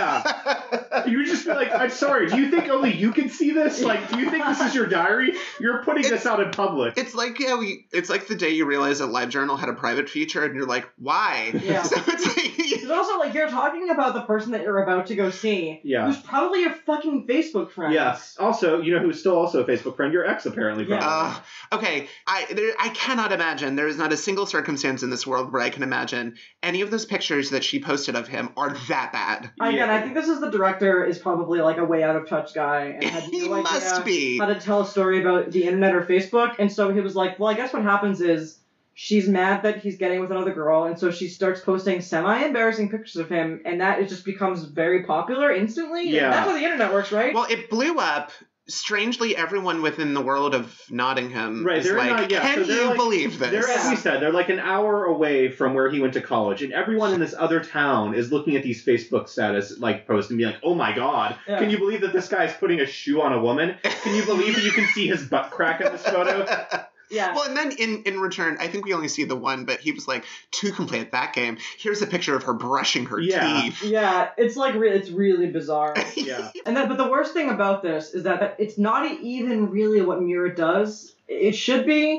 Speaker 4: Yeah. You would just be like, I'm sorry, do you think only you can see this? Like, do you think this is your diary? You're putting this
Speaker 1: It's-
Speaker 4: out in public.
Speaker 1: It's like yeah, we. It's like the day you realize that LiveJournal had a private feature, and you're like, why?
Speaker 2: Yeah.
Speaker 1: So it's like,
Speaker 2: It's also like you're talking about the person that you're about to go see.
Speaker 4: Yeah.
Speaker 2: Who's probably your fucking Facebook friend.
Speaker 4: Yeah. Also, you know who's still also a Facebook friend? Your ex, apparently.
Speaker 2: Yeah.
Speaker 4: Probably.
Speaker 1: uh, okay. I there, I cannot imagine. There is not a single circumstance in this world where I can imagine any of those pictures that she posted of him are that bad.
Speaker 2: Again,
Speaker 4: Yeah.
Speaker 2: I think this is the director is probably like a way out of touch guy and had
Speaker 1: He
Speaker 2: no idea
Speaker 1: must be.
Speaker 2: how to tell a story about the internet or Facebook, and so he was like, well, I guess what happens is she's mad that he's getting with another girl, and so she starts posting semi-embarrassing pictures of him, and that it just becomes very popular instantly.
Speaker 4: Yeah.
Speaker 2: That's how the internet works, right?
Speaker 1: Well, it blew up. Strangely, everyone within the world of Nottingham
Speaker 4: Right,
Speaker 1: is
Speaker 4: they're
Speaker 1: like,
Speaker 4: not- yeah,
Speaker 1: can
Speaker 4: so they're
Speaker 1: you
Speaker 4: like-
Speaker 1: believe this?
Speaker 4: They're, as we said, they're like an hour away from where he went to college, and everyone in this other town is looking at these Facebook status like posts and being like, "Oh my god,
Speaker 2: Yeah.
Speaker 4: can you believe that this guy is putting a shoe on a woman? Can you believe that you can see his butt crack in this photo?"
Speaker 2: yeah.
Speaker 1: Well, and then in, in return, I think we only see the one, but he was like, to complete that game, here's a picture of her brushing her
Speaker 4: Yeah.
Speaker 1: teeth.
Speaker 2: Yeah, it's like re- it's really bizarre.
Speaker 4: Yeah.
Speaker 2: And then, but the worst thing about this is that, that it's not even really what Mira does. It should be.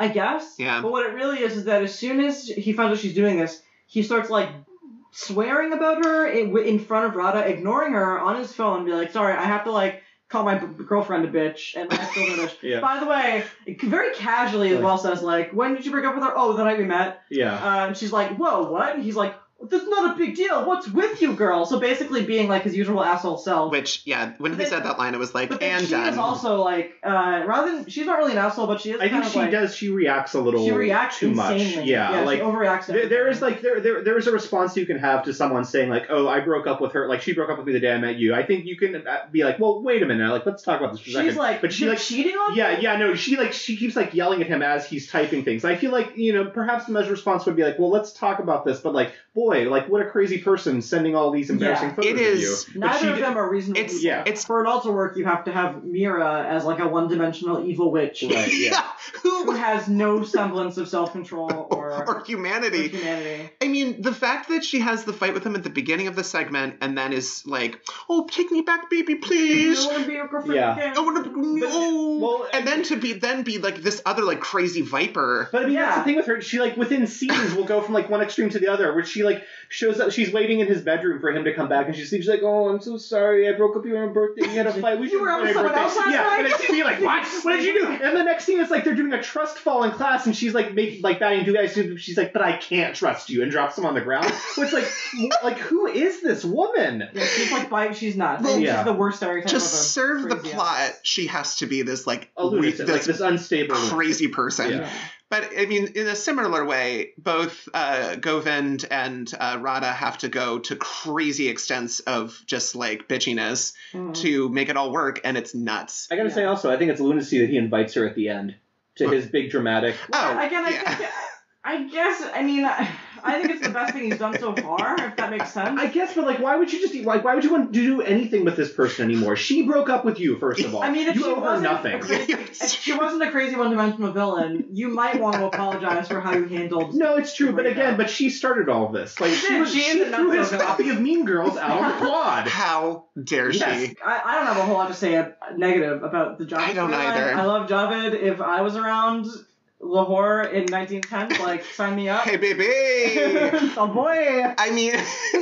Speaker 2: I guess.
Speaker 1: Yeah.
Speaker 2: But what it really is is that as soon as he finds out she's doing this, he starts like swearing about her in, in front of Rada, ignoring her on his phone, be like, sorry, I have to like call my b- girlfriend a bitch, and like still a bitch.
Speaker 4: Yeah.
Speaker 2: By the way, very casually as well says like, when did you break up with her? Oh, the night we met.
Speaker 4: Yeah.
Speaker 2: Uh, and she's like, whoa, what? And he's like, that's not a big deal. What's with you, girl? So basically being like his usual asshole self.
Speaker 1: Which, yeah, when he
Speaker 2: But
Speaker 1: said that line, it was like,
Speaker 2: But then
Speaker 1: and
Speaker 2: she
Speaker 1: done.
Speaker 2: is also like, uh, rather than, she's not really an asshole, but she is
Speaker 4: I
Speaker 2: kind
Speaker 4: think
Speaker 2: of
Speaker 4: she
Speaker 2: like,
Speaker 4: does. She reacts a little
Speaker 2: she reacts
Speaker 4: too
Speaker 2: insanely.
Speaker 4: much. Yeah,
Speaker 2: yeah
Speaker 4: like
Speaker 2: she overreacts. to
Speaker 4: there, there is
Speaker 2: everything.
Speaker 4: like there, there there is a response you can have to someone saying like, oh, I broke up with her. Like she broke up with me the day I met you. I think you can be like, well, wait a minute. Like let's talk about this for a
Speaker 2: She's
Speaker 4: second.
Speaker 2: like,
Speaker 4: but she
Speaker 2: "You're
Speaker 4: like
Speaker 2: cheating on
Speaker 4: yeah,
Speaker 2: me?"
Speaker 4: yeah, no, she like she keeps like yelling at him as he's typing things. I feel like you know perhaps the measured response would be like, well, let's talk about this. But like, boy, like what a crazy person sending all these embarrassing
Speaker 2: Yeah.
Speaker 4: photos
Speaker 1: It
Speaker 4: of
Speaker 1: is-
Speaker 4: you. But she
Speaker 2: Neither of
Speaker 4: did-
Speaker 2: them are reasonable.
Speaker 1: It's-
Speaker 2: people.
Speaker 4: yeah.
Speaker 1: it's-
Speaker 2: For it all to work, you have to have Mira as like a one-dimensional evil witch
Speaker 4: Right, yeah.
Speaker 2: who
Speaker 1: Who
Speaker 2: has no semblance of self-control or,
Speaker 1: or
Speaker 2: or
Speaker 1: humanity.
Speaker 2: humanity.
Speaker 1: I mean, the fact that she has the fight with him at the beginning of the segment and then is like, oh, take me back, baby, please.
Speaker 2: I want to be your girlfriend
Speaker 4: Yeah.
Speaker 2: again.
Speaker 1: I want to, oh.
Speaker 4: well,
Speaker 1: and then to be then be like this other like crazy viper.
Speaker 4: But I mean, that's
Speaker 2: Yeah.
Speaker 4: the thing with her. She like within scenes will go from like one extreme to the other, where she like shows up. She's waiting in his bedroom for him to come back, and she sleeps. She's like, "Oh, I'm so sorry. I broke up with you on your birthday. We had a fight. We
Speaker 2: You were out with
Speaker 4: my
Speaker 2: someone
Speaker 4: birthday."
Speaker 2: else last
Speaker 4: yeah,
Speaker 2: night?
Speaker 4: and it's be like, "What? What did you do?" And the next scene is like they're doing a trust fall in class, and she's like making like batting two guys. She's like, "But I can't trust you," and drops him on the ground. Which like, like who is this woman?
Speaker 2: Yeah, she's like bite. She's not.
Speaker 1: Well,
Speaker 2: I mean,
Speaker 4: yeah.
Speaker 2: she's the worst stereotype.
Speaker 1: To
Speaker 2: of a
Speaker 1: serve the
Speaker 2: crazy
Speaker 1: plot,
Speaker 2: ass.
Speaker 1: she has to be this like
Speaker 4: A lunatic,
Speaker 1: weak-
Speaker 4: like
Speaker 1: this
Speaker 4: this unstable lunatic.
Speaker 1: crazy person.
Speaker 4: Yeah.
Speaker 1: But I mean, in a similar way, both uh, Govind and uh, Radha have to go to crazy extents of just like bitchiness
Speaker 2: Mm.
Speaker 1: to make it all work, and it's nuts.
Speaker 4: I gotta
Speaker 2: Yeah.
Speaker 4: say also, I think it's lunacy that he invites her at the end to
Speaker 1: What?
Speaker 4: his big dramatic.
Speaker 1: Oh,
Speaker 2: Again, I
Speaker 1: yeah.
Speaker 2: think. I guess. I mean, I, I think it's the best thing he's done so far. If that makes sense.
Speaker 4: I guess, but like, why would you just like, why would you want to do anything with this person anymore? She broke up with you, first of all.
Speaker 2: I mean, if
Speaker 4: you
Speaker 2: she
Speaker 4: owe her
Speaker 2: wasn't
Speaker 4: nothing.
Speaker 2: a crazy, if she wasn't a crazy one-dimensional villain, you might want to apologize for how you handled.
Speaker 4: No, it's true, but
Speaker 2: Break
Speaker 4: again,
Speaker 2: up.
Speaker 4: but she started all of this. Like
Speaker 2: She
Speaker 4: she,
Speaker 2: did,
Speaker 4: was,
Speaker 2: she
Speaker 4: she
Speaker 2: is a
Speaker 4: threw his
Speaker 2: nutso.
Speaker 4: copy of Mean Girls out on the quad.
Speaker 1: How dare
Speaker 4: Yes.
Speaker 1: she?
Speaker 2: I, I don't have a whole lot to say uh, negative about the Javed.
Speaker 1: I don't
Speaker 2: storyline.
Speaker 1: either.
Speaker 2: I love Javed. If I was around Lahore in nineteen ten, like sign me up.
Speaker 1: Hey, baby.
Speaker 2: Oh boy.
Speaker 1: I mean,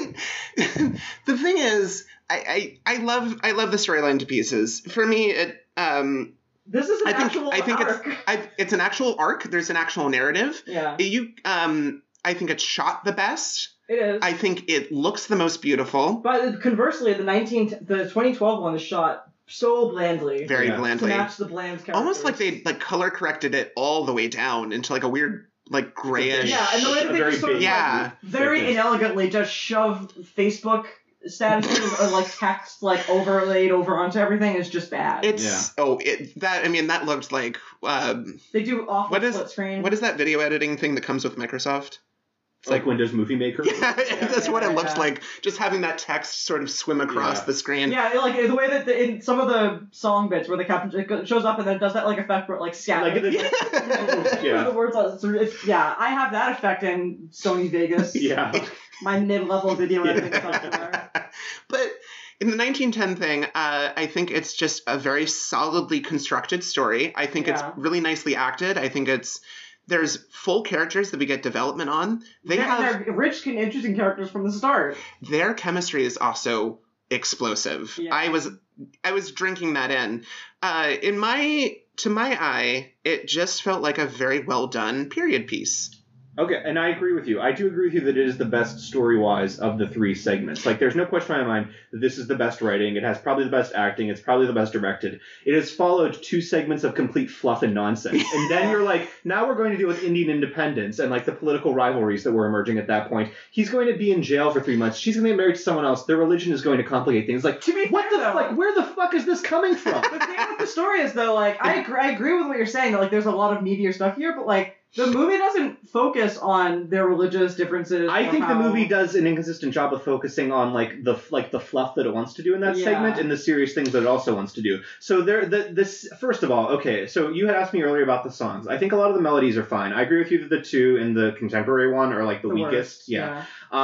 Speaker 1: the thing is, I, I, I love I love the storyline to pieces. For me, it um,
Speaker 2: This is an
Speaker 1: I think
Speaker 2: actual
Speaker 1: I think
Speaker 2: arc.
Speaker 1: it's I, it's an actual arc. There's an actual narrative.
Speaker 2: Yeah,
Speaker 1: You um, I think it's shot the best.
Speaker 2: it is.
Speaker 1: I think it looks the most beautiful.
Speaker 2: But conversely, the nineteen the twenty twelve one is shot so blandly
Speaker 1: Very
Speaker 4: Yeah.
Speaker 2: to
Speaker 1: blandly.
Speaker 2: match the bland characters.
Speaker 1: Almost like they like color corrected it all the way down into like a weird like grayish.
Speaker 2: Yeah, and the way that
Speaker 4: A
Speaker 2: they
Speaker 4: very
Speaker 2: just sort of
Speaker 4: big-
Speaker 1: Yeah.
Speaker 2: very
Speaker 4: Thickness.
Speaker 2: inelegantly just shoved Facebook statuses or like text like overlaid over onto everything is just bad.
Speaker 1: It's oh it that I mean that looked like um,
Speaker 2: they do awful
Speaker 1: What is-
Speaker 2: split screen.
Speaker 1: what is that video editing thing that comes with Microsoft? It's
Speaker 4: like Windows Movie Maker.
Speaker 1: Yeah, that's
Speaker 2: yeah,
Speaker 1: what it
Speaker 2: yeah,
Speaker 1: looks
Speaker 2: yeah.
Speaker 1: like. Just having that text sort of swim across
Speaker 4: Yeah.
Speaker 1: the screen.
Speaker 2: Yeah, like the way that the, in some of the song bits where the captain it shows up and then does that like effect where it like scatters.
Speaker 4: Like
Speaker 2: Like,
Speaker 4: Yeah.
Speaker 2: the words on, so it's, yeah, I have that effect in Sony Vegas.
Speaker 4: Yeah.
Speaker 2: My mid-level video
Speaker 4: Yeah.
Speaker 2: editing software.
Speaker 1: But in the nineteen ten thing, uh, I think it's just a very solidly constructed story. I think
Speaker 2: Yeah.
Speaker 1: it's really nicely acted. I think it's there's full characters that we get development on. They
Speaker 2: They're,
Speaker 1: have
Speaker 2: they're rich and interesting characters from the start.
Speaker 1: their chemistry is also explosive.
Speaker 2: Yeah.
Speaker 1: I was I was drinking that in. Uh, in my to my eye, it just felt like a very well done period piece.
Speaker 4: Okay, and I agree with you. I do agree with you that it is the best story-wise of the three segments. Like, there's no question in my mind that this is the best writing. It has probably the best acting. It's probably the best directed. It has followed two segments of complete fluff and nonsense. And then you're like, now we're going to deal with Indian independence and, like, the political rivalries that were emerging at that point. He's going to be in jail for three months. She's going to get married to someone else. Their religion is going to complicate things. Like,
Speaker 2: To be
Speaker 4: what
Speaker 2: fair,
Speaker 4: the
Speaker 2: though-
Speaker 4: fuck? Where the fuck is this coming from?
Speaker 2: The thing with the story is though, like I agree, I agree with what you're saying. That like there's a lot of meatier stuff here, but like the movie doesn't focus on their religious differences.
Speaker 4: I
Speaker 2: or
Speaker 4: think the
Speaker 2: how-
Speaker 4: movie does an inconsistent job of focusing on like the like the fluff that it wants to do in that
Speaker 2: Yeah.
Speaker 4: segment and the serious things that it also wants to do. So there, the this first of all, okay. So you had asked me earlier about the songs. I think a lot of the melodies are fine. I agree with you that the two in the contemporary one are like the,
Speaker 2: The
Speaker 4: weakest.
Speaker 2: worst,
Speaker 4: Yeah. Um,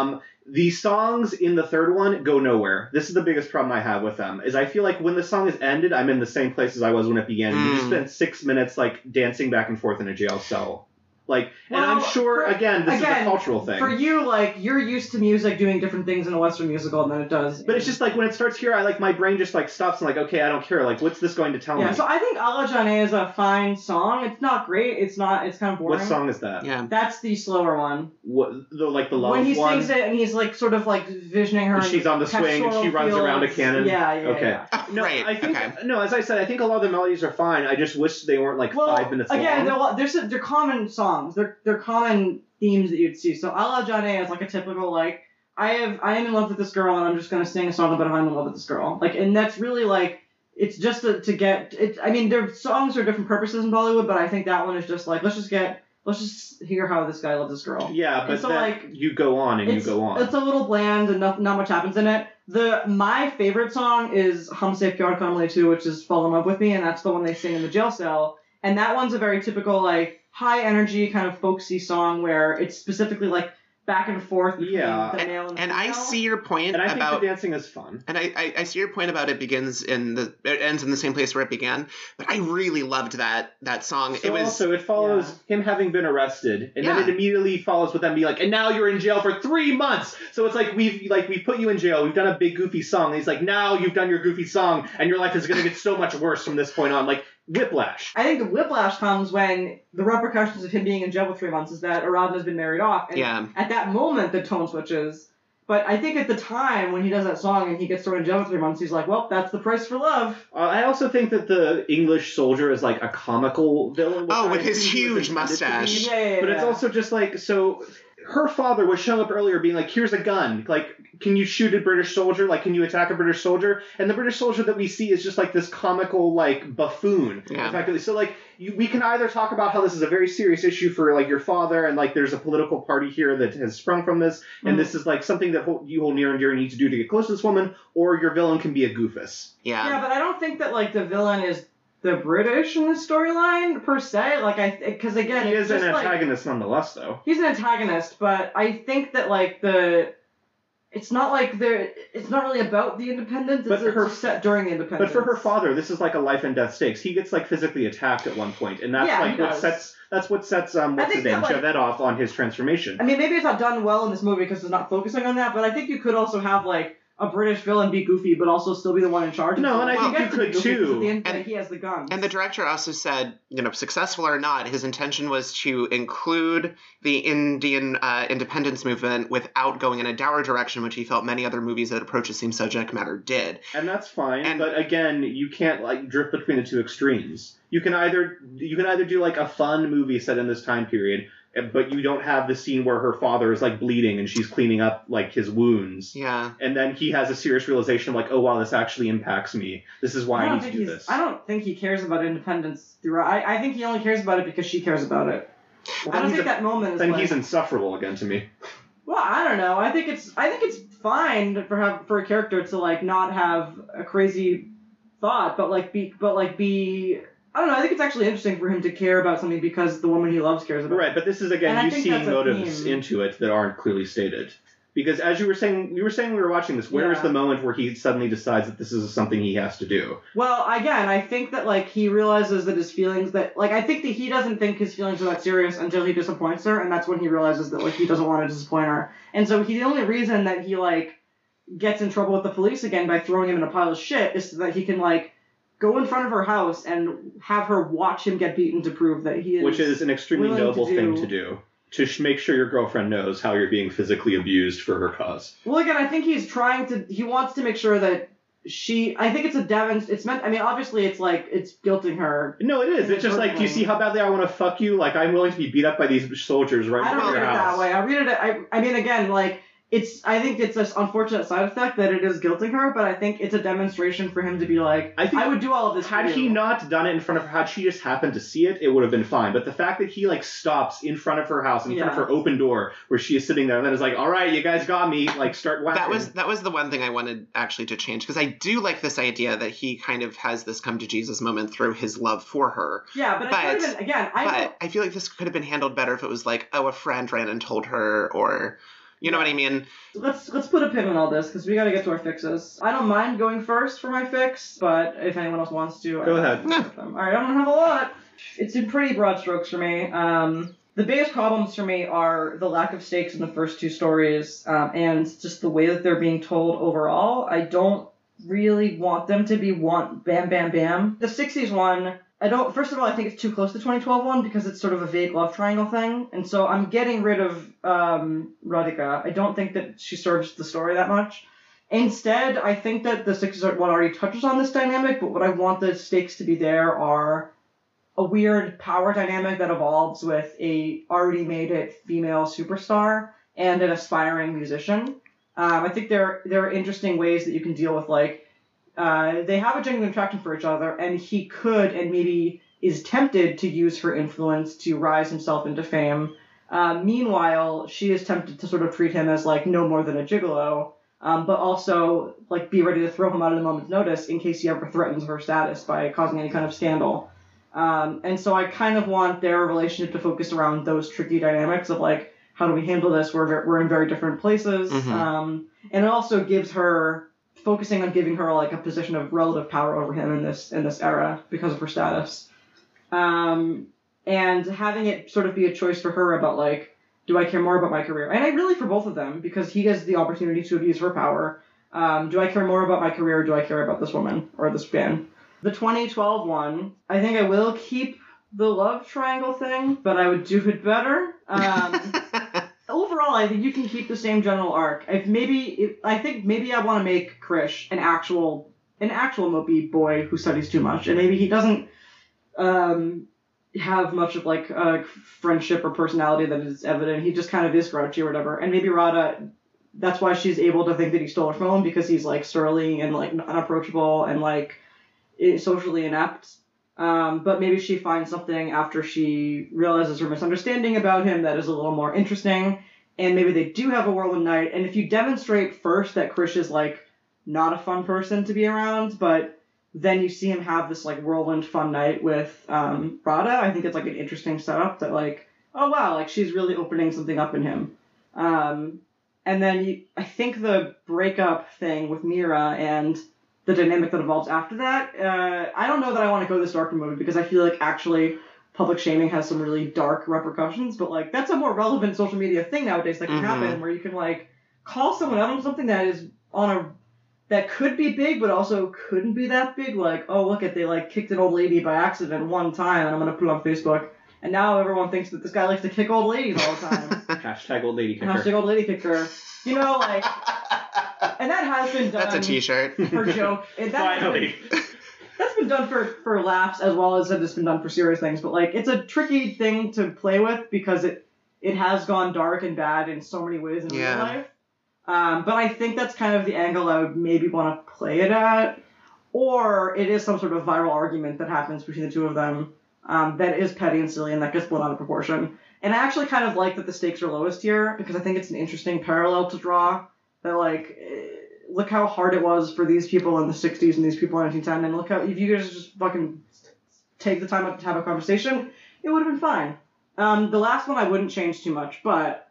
Speaker 4: the songs in the third one go nowhere. This is the biggest problem I have with them, is I feel like when the song is ended, I'm in the same place as I was when it began.
Speaker 1: Mm.
Speaker 4: You just spent six minutes, like, dancing back and forth in a jail cell. Like, and
Speaker 2: Well,
Speaker 4: I'm sure,
Speaker 2: for-
Speaker 4: again, this
Speaker 2: again,
Speaker 4: is a cultural thing.
Speaker 2: For you, like, you're used to music doing different things in a Western musical than it does.
Speaker 4: But it's just like when it starts here, I like my brain just like stops and like, okay, I don't care. Like, what's this going to tell
Speaker 2: Yeah,
Speaker 4: me?
Speaker 2: so I think Ala Jane is a fine song. It's not great. It's not. It's kind of boring.
Speaker 4: What song is that?
Speaker 1: Yeah.
Speaker 2: That's the slower one.
Speaker 4: What the like the love
Speaker 2: when he
Speaker 4: one?
Speaker 2: sings it and he's like sort of like visioning her.
Speaker 4: And
Speaker 2: in
Speaker 4: she's on the swing and she
Speaker 2: pastoral
Speaker 4: runs around a
Speaker 2: fields.
Speaker 4: cannon?
Speaker 2: Yeah, yeah.
Speaker 4: Okay.
Speaker 2: yeah.
Speaker 1: Oh,
Speaker 4: No,
Speaker 1: right.
Speaker 4: I think
Speaker 1: okay.
Speaker 4: no. As I said, I think a lot of the melodies are fine. I just wish they weren't like
Speaker 2: Well,
Speaker 4: five minutes
Speaker 2: again,
Speaker 4: long.
Speaker 2: they're, they're they're common songs. They're they're common themes that you'd see. So Ala Jane is like a typical like I have I am in love with this girl and I'm just gonna sing a song about how I'm in love with this girl. Like, and that's really like it's just to, to get it. I mean, their songs are different purposes in Bollywood, but I think that one is just like let's just get let's just hear how this guy loves this girl.
Speaker 4: Yeah, but
Speaker 2: And so,
Speaker 4: then
Speaker 2: like,
Speaker 4: you go on and you
Speaker 2: It's,
Speaker 4: go on.
Speaker 2: it's a little bland and not, not much happens in it. The my favorite song is Humse Pyar Karne Le Tu, which is Fall in Love with Me, and that's the one they sing in the jail cell. And that one's a very typical like high energy kind of folksy song where it's specifically like back and forth between
Speaker 4: Yeah.
Speaker 2: the male and the
Speaker 1: And I
Speaker 2: female.
Speaker 1: see your point
Speaker 4: and I think
Speaker 1: about
Speaker 4: the dancing is fun.
Speaker 1: And I, I, I see your point about it begins in the it ends in the same place where it began, but I really loved that that song.
Speaker 4: So
Speaker 1: it was
Speaker 4: also it follows him having been arrested, and
Speaker 1: Yeah.
Speaker 4: then it immediately follows with them being like, and now you're in jail for three months. So it's like we've like we put you in jail, we've done a big goofy song, and he's like, now you've done your goofy song, and your life is gonna get so much worse from this point on. Like whiplash.
Speaker 2: I think the whiplash comes when the repercussions of him being in jail for three months is that Aradna's been married off, and
Speaker 1: Yeah.
Speaker 2: at that moment the tone switches. But I think at the time when he does that song and he gets thrown in jail for three months, he's like, well, that's the price for love.
Speaker 4: Uh, I also think that the English soldier is like a comical villain. which
Speaker 1: Oh,
Speaker 4: I
Speaker 1: with his
Speaker 4: think he was
Speaker 1: huge
Speaker 4: intended to be.
Speaker 1: mustache.
Speaker 2: Yeah, yeah, yeah.
Speaker 4: But it's also just like, so her father was showing up earlier being like, here's a gun. Like, can you shoot a British soldier? Like, can you attack a British soldier? And the British soldier that we see is just like this comical, like, buffoon.
Speaker 1: Yeah.
Speaker 4: Effectively. So, like, you, we can either talk about how this is a very serious issue for, like, your father, and, like, there's a political party here that has sprung from this, and
Speaker 2: Mhm.
Speaker 4: this is, like, something that hold, you hold near and dear and need to do to get close to this woman, or your villain can be a goofus.
Speaker 1: yeah.
Speaker 2: Yeah, but I don't think that like the villain is the British in the storyline per se. Like I, because again,
Speaker 4: He
Speaker 2: it's
Speaker 4: is an
Speaker 2: just like
Speaker 4: antagonist nonetheless, though.
Speaker 2: he's an antagonist, but I think that like the. It's not like they're. It's not really about the independence.
Speaker 4: But
Speaker 2: It's,
Speaker 4: her-
Speaker 2: it's set during the independence.
Speaker 4: But for her father, this is like a life and death stakes. He gets like physically attacked at one point, and that's
Speaker 2: Yeah,
Speaker 4: like
Speaker 2: he
Speaker 4: what
Speaker 2: does.
Speaker 4: sets that's what sets um
Speaker 2: I
Speaker 4: what's his
Speaker 2: think
Speaker 4: name
Speaker 2: that, like-
Speaker 4: Javed off on his transformation.
Speaker 2: I mean, maybe it's not done well in this movie because it's not focusing on that. But I think you could also have like a British villain be goofy, but also still be the one in charge.
Speaker 4: No, and I
Speaker 2: He
Speaker 1: think
Speaker 2: gets
Speaker 4: you
Speaker 2: to be
Speaker 4: could
Speaker 2: goofy 'cause
Speaker 4: too.
Speaker 2: At the end of the day,
Speaker 1: And-
Speaker 2: he has the gun.
Speaker 1: And the director also said, you know, successful or not, his intention was to include the Indian uh, independence movement without going in a dour direction, which he felt many other movies that approach the same subject matter did.
Speaker 4: And that's fine,
Speaker 1: And-
Speaker 4: but again, you can't like drift between the two extremes. You can either you can either do like a fun movie set in this time period, but you don't have the scene where her father is like bleeding and she's cleaning up like his wounds.
Speaker 1: Yeah.
Speaker 4: And then he has a serious realization of like, oh wow, this actually impacts me. This is why I,
Speaker 2: don't
Speaker 4: need to
Speaker 2: think
Speaker 4: do
Speaker 2: he's.
Speaker 4: this.
Speaker 2: I don't think he cares about independence throughout. I, I think he only cares about it because she cares about it.
Speaker 4: Well,
Speaker 2: I
Speaker 4: then
Speaker 2: don't
Speaker 4: he's
Speaker 2: think
Speaker 4: a-
Speaker 2: that moment is
Speaker 4: Then
Speaker 2: like.
Speaker 4: he's insufferable again to me.
Speaker 2: Well, I don't know. I think it's. I think it's fine for have, for a character to like not have a crazy thought, but like be, but like be. I don't know. I think it's actually interesting for him to care about something because the woman he loves cares about. it.
Speaker 4: Right, but this is again
Speaker 2: And I
Speaker 4: you
Speaker 2: think
Speaker 4: see
Speaker 2: that's a
Speaker 4: motives
Speaker 2: theme.
Speaker 4: into it that aren't clearly stated. Because as you were saying, we were saying we were watching this. Where is
Speaker 2: Yeah.
Speaker 4: the moment where he suddenly decides that this is something he has to do?
Speaker 2: Well, again, I think that like he realizes that his feelings that like I think that he doesn't think his feelings are that serious until he disappoints her, and that's when he realizes that like he doesn't want to disappoint her. And so he the only reason that he like gets in trouble with the police again by throwing him in a pile of shit is so that he can like go in front of her house and have her watch him get beaten to prove that he is.
Speaker 4: Which is an extremely
Speaker 2: willing to
Speaker 4: noble thing
Speaker 2: do-
Speaker 4: to do. To sh- make sure your girlfriend knows how you're being physically abused for her cause.
Speaker 2: Well, again, I think he's trying to. He wants to make sure that she. I think it's a demonst. It's meant. I mean, obviously, it's like it's guilting her.
Speaker 4: No, it is.
Speaker 2: In
Speaker 4: It's just like, do you
Speaker 2: way.
Speaker 4: see how badly I want to fuck you? Like, I'm willing to be beat up by these soldiers right
Speaker 2: I
Speaker 4: in
Speaker 2: don't
Speaker 4: front
Speaker 2: read
Speaker 4: of
Speaker 2: it
Speaker 4: your house.
Speaker 2: that way. I read it. I. I mean, again, like it's. I think it's an unfortunate side effect that it is guilting her, but I think it's a demonstration for him to be like,
Speaker 4: I
Speaker 2: I,
Speaker 4: think
Speaker 2: would do all of this.
Speaker 4: Had
Speaker 2: for
Speaker 4: he
Speaker 2: you.
Speaker 4: not done it in front of her, had she just happened to see it, it would have been fine. But the fact that he like stops in front of her house, in front of
Speaker 2: Yeah.
Speaker 4: her open door, where she is sitting there, and then is like, "All right, you guys got me," like start whacking.
Speaker 1: That was that was the one thing I wanted actually to change, because I do like this idea that he kind of has this come to Jesus moment through his love for her.
Speaker 2: Yeah, but,
Speaker 1: But-
Speaker 2: it's not even. Again, I.
Speaker 1: But
Speaker 2: don't-
Speaker 1: I feel like this could have been handled better if it was like, oh, a friend ran and told her, or You know what I mean?
Speaker 2: Let's let's put a pin on all this because we got to get to our fixes. I don't mind going first for my fix, but if anyone else wants to,
Speaker 4: Go
Speaker 2: I
Speaker 4: ahead.
Speaker 2: No. All right, I don't have a lot. It's in pretty broad strokes for me. Um, the biggest problems for me are the lack of stakes in the first two stories, um, and just the way that they're being told overall. I don't really want them to be one bam bam bam. The sixties one. I don't. First of all, I think it's too close to the twenty twelve one because it's sort of a vague love triangle thing, and so I'm getting rid of um, Radhika. I don't think that she serves the story that much. Instead, I think that the sixties one already touches on this dynamic, but what I want the stakes to be there are a weird power dynamic that evolves with a already made it female superstar and an aspiring musician. Um, I think there there are interesting ways that you can deal with like. Uh, they have a genuine attraction for each other, and he could and maybe is tempted to use her influence to rise himself into fame. Uh, meanwhile, she is tempted to sort of treat him as like no more than a gigolo, um, but also like be ready to throw him out at a moment's notice in case he ever threatens her status by causing any kind of scandal. Um, and so I kind of want their relationship to focus around those tricky dynamics of like, how do we handle this? We're ve- we're in very different places,
Speaker 1: Mm-hmm.
Speaker 2: um, and it also gives her. Focusing on giving her like a position of relative power over him in this in this era because of her status, um, and having it sort of be a choice for her about like, do I care more about my career? And I really for both of them because he has the opportunity to abuse her power. Um, do I care more about my career? Or do I care about this woman or this man? The twenty twelve one, I think I will keep the love triangle thing, but I would do it better. Um, Overall, I think you can keep the same general arc. If maybe, if, I think maybe I want to make Krish an actual, an actual mopey boy who studies too much, and maybe he doesn't um, have much of like a friendship or personality that is evident. He just kind of is grouchy or whatever. And maybe Radha, that's why she's able to think that he stole her phone because he's like surly and like unapproachable and like socially inept. Um, but maybe she finds something after she realizes her misunderstanding about him that is a little more interesting, and maybe they do have a whirlwind night. And if you demonstrate first that Krish is like not a fun person to be around, but then you see him have this like whirlwind fun night with um, Radha, I think it's like an interesting setup that like, oh wow, like she's really opening something up in him. Um, and then you, I think the breakup thing with Mira and the dynamic that evolves after that, uh, I don't know that I want to go this dark a movie because I feel like actually public shaming has some really dark repercussions, but like that's a more relevant social media thing nowadays that can
Speaker 1: Mm-hmm.
Speaker 2: happen where you can like call someone out on something that is on a that could be big but also couldn't be that big. Like, oh look at they like kicked an old lady by accident one time and I'm gonna put it on Facebook, and now everyone thinks that this guy likes to kick old ladies all the time.
Speaker 4: Hashtag old lady kicker.
Speaker 2: Hashtag old lady kicker. You know, like, and that has been done.
Speaker 1: That's a t-shirt.
Speaker 2: For joke. And that has
Speaker 4: Finally.
Speaker 2: been- That's been done for, for laughs as well as it's been done for serious things, but like it's a tricky thing to play with because it it has gone dark and bad in so many ways in
Speaker 1: Yeah.
Speaker 2: real life. Um, but I think that's kind of the angle I would maybe want to play it at, or it is some sort of viral argument that happens between the two of them um, that is petty and silly and that gets blown out of proportion. And I actually kind of like that the stakes are lowest here because I think it's an interesting parallel to draw. That like. Eh, look how hard it was for these people in the sixties and these people in nineteen ten, and look how, if you guys just fucking take the time up to have a conversation, it would have been fine. Um, the last one I wouldn't change too much, but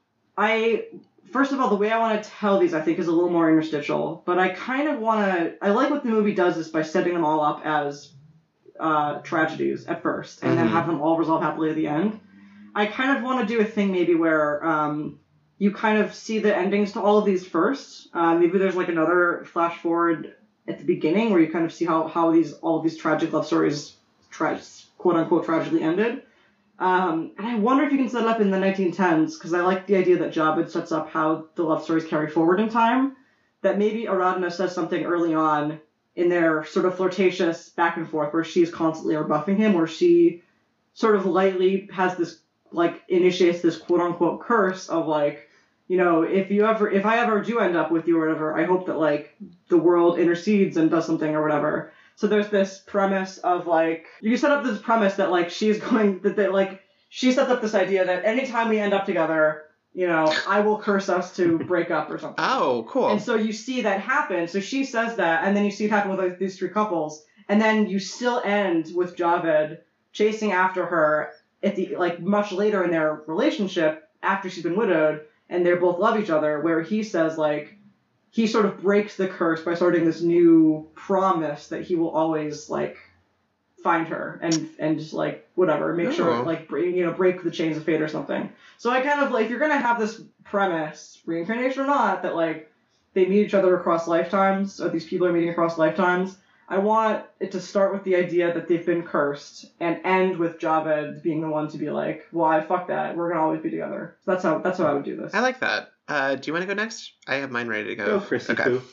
Speaker 2: I, first of all, the way I want to tell these I think is a little more interstitial, but I kind of want to, I like what the movie does is by setting them all up as uh, tragedies at first, and
Speaker 1: Mhm.
Speaker 2: then have them all resolve happily at the end. I kind of want to do a thing maybe where, um, you kind of see the endings to all of these first. Uh, maybe there's like another flash forward at the beginning where you kind of see how, how these all of these tragic love stories, tra- quote unquote, tragically ended. Um, and I wonder if you can set it up in the nineteen tens because I like the idea that Javed sets up how the love stories carry forward in time. That maybe Aradhana says something early on in their sort of flirtatious back and forth where she's constantly rebuffing him, where she sort of lightly has this like initiates this quote unquote curse of like, you know, if you ever, if I ever do end up with you or whatever, I hope that, like, the world intercedes and does something or whatever. So there's this premise of, like, you set up this premise that, like, she's going, that, that like, she sets up this idea that anytime we end up together, you know, I will curse us to break up or something.
Speaker 1: Oh, cool.
Speaker 2: And so you see that happen. So she says that, and then you see it happen with, like, these three couples. And then you still end with Javed chasing after her at the, like, much later in their relationship, after she's been widowed, and they both love each other, where he says, like, he sort of breaks the curse by starting this new promise that he will always, like, find her and and just, like, whatever, make
Speaker 1: Oh.
Speaker 2: sure, like, break, you know, break the chains of fate or something. So I kind of, like, if you're going to have this premise, reincarnation or not, that, like, they meet each other across lifetimes, or these people are meeting across lifetimes, I want it to start with the idea that they've been cursed and end with Javed being the one to be like, why, fuck that, we're going to always be together. So that's how that's how I would do this.
Speaker 1: I like that. Uh, do you want to go next? I have mine ready to go.
Speaker 4: Go, Chrissy
Speaker 1: Okay.
Speaker 4: Poo.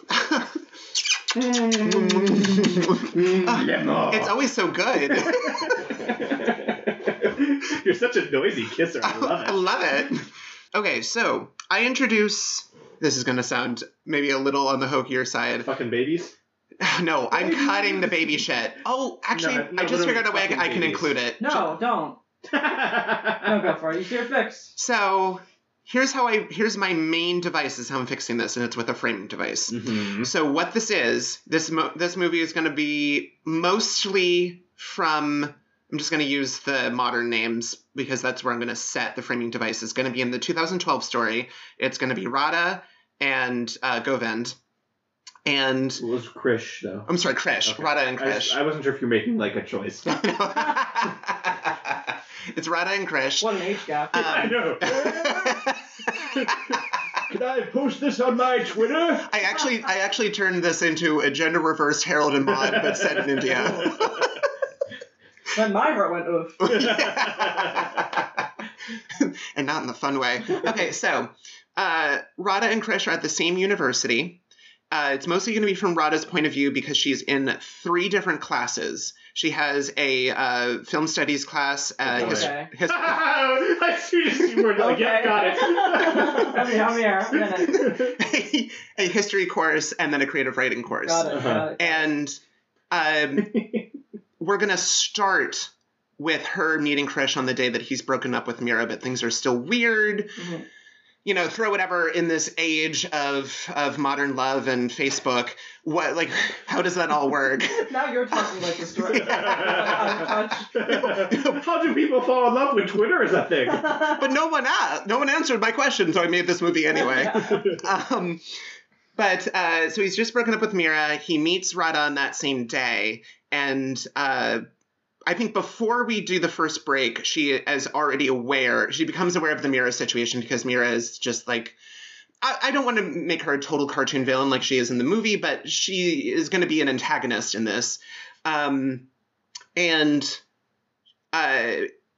Speaker 1: Ah, it's always so good.
Speaker 4: You're such a noisy kisser. I love
Speaker 1: I
Speaker 4: it.
Speaker 1: love it. Okay, so I introduce. This is going to sound maybe a little on the hokier side.
Speaker 4: Fucking babies.
Speaker 1: No, I'm cutting the baby shit. Oh, actually,
Speaker 4: No, no,
Speaker 1: I just
Speaker 4: literally
Speaker 1: figured out a way
Speaker 4: fucking
Speaker 1: I can
Speaker 4: babies.
Speaker 1: include it.
Speaker 2: No, don't. No, go for it. You see your fix.
Speaker 1: So here's how I. Here's my main device is how I'm fixing this, and it's with a framing device.
Speaker 4: Mm-hmm.
Speaker 1: So what this is, this mo- this movie is going to be mostly from. I'm just going to use the modern names because that's where I'm going to set the framing device. It's going to be in the two thousand twelve story. It's going to be Radha and uh, Govind. And
Speaker 4: It was Krish, though.
Speaker 1: I'm sorry, Krish.
Speaker 4: Okay.
Speaker 1: Radha and
Speaker 4: I,
Speaker 1: Krish.
Speaker 4: I wasn't sure if you're making, like, a choice.
Speaker 1: It's Radha and Krish.
Speaker 2: What an age gap.
Speaker 1: Um,
Speaker 4: I know. Can I post this on my Twitter?
Speaker 1: I actually, I actually turned this into a gender reversed Harold and Maude, but set in India.
Speaker 2: Then my heart went oof.
Speaker 1: And not in the fun way. Okay, so uh, Radha and Krish are at the same university. Uh, it's mostly going to be from Radha's point of view because she's in three different classes. She has a uh, film studies class, uh,
Speaker 4: Okay.
Speaker 1: his, his,
Speaker 4: I see you were like, yeah, got it.
Speaker 2: I'm here, I'm here. I'm in it.
Speaker 1: a, a history course, and then a creative writing course.
Speaker 2: Got it,
Speaker 4: Uh-huh.
Speaker 2: got it.
Speaker 1: And um, we're going to start with her meeting Krish on the day that he's broken up with Mira, but things are still weird.
Speaker 2: Mhm.
Speaker 1: You know, throw whatever in this age of of modern love and Facebook. What, like, how does that all work?
Speaker 2: Now you're talking like the story. Out of touch.
Speaker 4: How do people fall in love when Twitter is a thing?
Speaker 1: But no one asked. No one answered my question, so I made this movie anyway. Um, but uh, so he's just broken up with Mira. He meets Radha on that same day, and uh, I think before we do the first break, she is already aware. She becomes aware of the Mira situation because Mira is just like. I, I don't want to make her a total cartoon villain like she is in the movie, but she is going to be an antagonist in this. Um, and uh,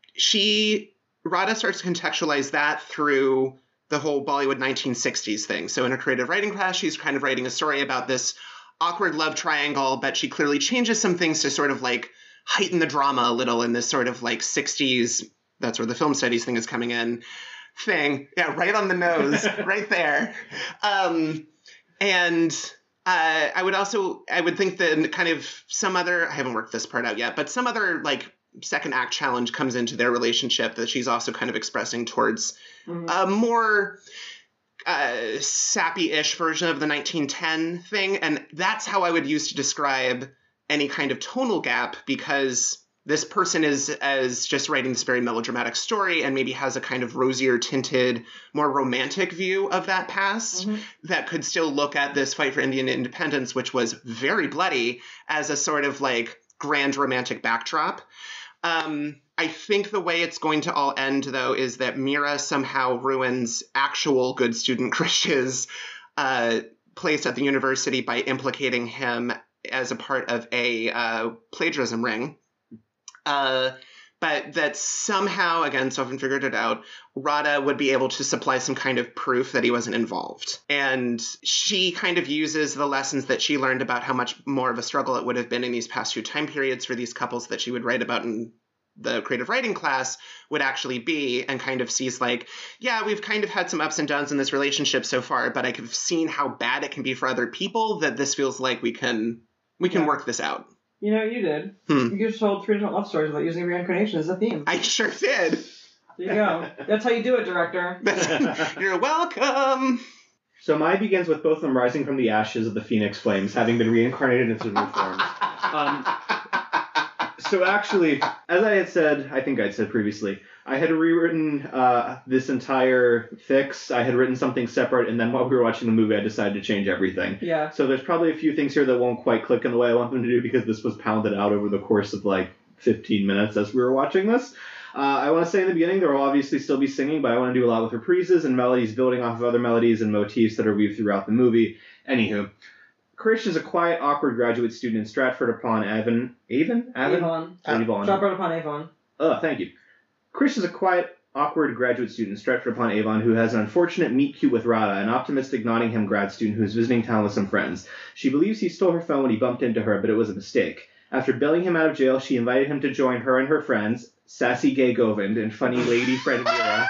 Speaker 1: she, Radha starts to contextualize that through the whole Bollywood nineteen sixties thing. So in her creative writing class, she's kind of writing a story about this awkward love triangle, but she clearly changes some things to sort of like heighten the drama a little in this sort of like sixties, that's where the film studies thing is coming in, thing. Yeah, right on the nose, right there. Um, and uh, I would also, I would think that kind of some other, I haven't worked this part out yet, but some other like second act challenge comes into their relationship that she's also kind of expressing towards
Speaker 2: Mhm.
Speaker 1: a more uh, sappy-ish version of the nineteen ten thing. And that's how I would use to describe any kind of tonal gap, because this person is as just writing this very melodramatic story and maybe has a kind of rosier tinted, more romantic view of that past
Speaker 2: Mhm.
Speaker 1: that could still look at this fight for Indian independence, which was very bloody, as a sort of like grand romantic backdrop. Um, I think the way it's going to all end, though, is that Mira somehow ruins actual good student Krish's uh, place at the university by implicating him as a part of a uh, plagiarism ring. Uh, but that somehow, again, so I haven't figured it out, Radha would be able to supply some kind of proof that he wasn't involved. And she kind of uses the lessons that she learned about how much more of a struggle it would have been in these past two time periods for these couples that she would write about in the creative writing class would actually be, and kind of sees like, yeah, we've kind of had some ups and downs in this relationship so far, but I've seen how bad it can be for other people, that this feels like we can we can
Speaker 2: Yeah.
Speaker 1: work this out.
Speaker 2: You know what you did?
Speaker 1: Hmm.
Speaker 2: You just told three different love stories about using reincarnation as a theme.
Speaker 1: I sure did.
Speaker 2: There you go. That's how you do it, director.
Speaker 1: You're welcome.
Speaker 4: So mine begins with both of them rising from the ashes of the Phoenix Flames, having been reincarnated into new forms. Um, So actually, as I had said, I think I'd said previously, I had rewritten uh, this entire fix. I had written something separate, and then while we were watching the movie, I decided to change everything.
Speaker 2: Yeah.
Speaker 4: So there's probably a few things here that won't quite click in the way I want them to do because this was pounded out over the course of like fifteen minutes as we were watching this. Uh, I want to say in the beginning there will obviously still be singing, but I want to do a lot with reprises and melodies building off of other melodies and motifs that are weaved throughout the movie. Anywho, Krish is a quiet, awkward graduate student in Stratford upon Avon. Avon? Avon?
Speaker 2: Avon.
Speaker 4: Avon.
Speaker 2: Stratford upon Avon.
Speaker 4: Oh, thank you. Krish is a quiet, awkward graduate student in Stratford upon Avon who has an unfortunate meet-cute with Radha, an optimistic Nottingham grad student who is visiting town with some friends. She believes he stole her phone when he bumped into her, but it was a mistake. After bailing him out of jail, she invited him to join her and her friends, sassy gay Govind and funny lady friend Mira,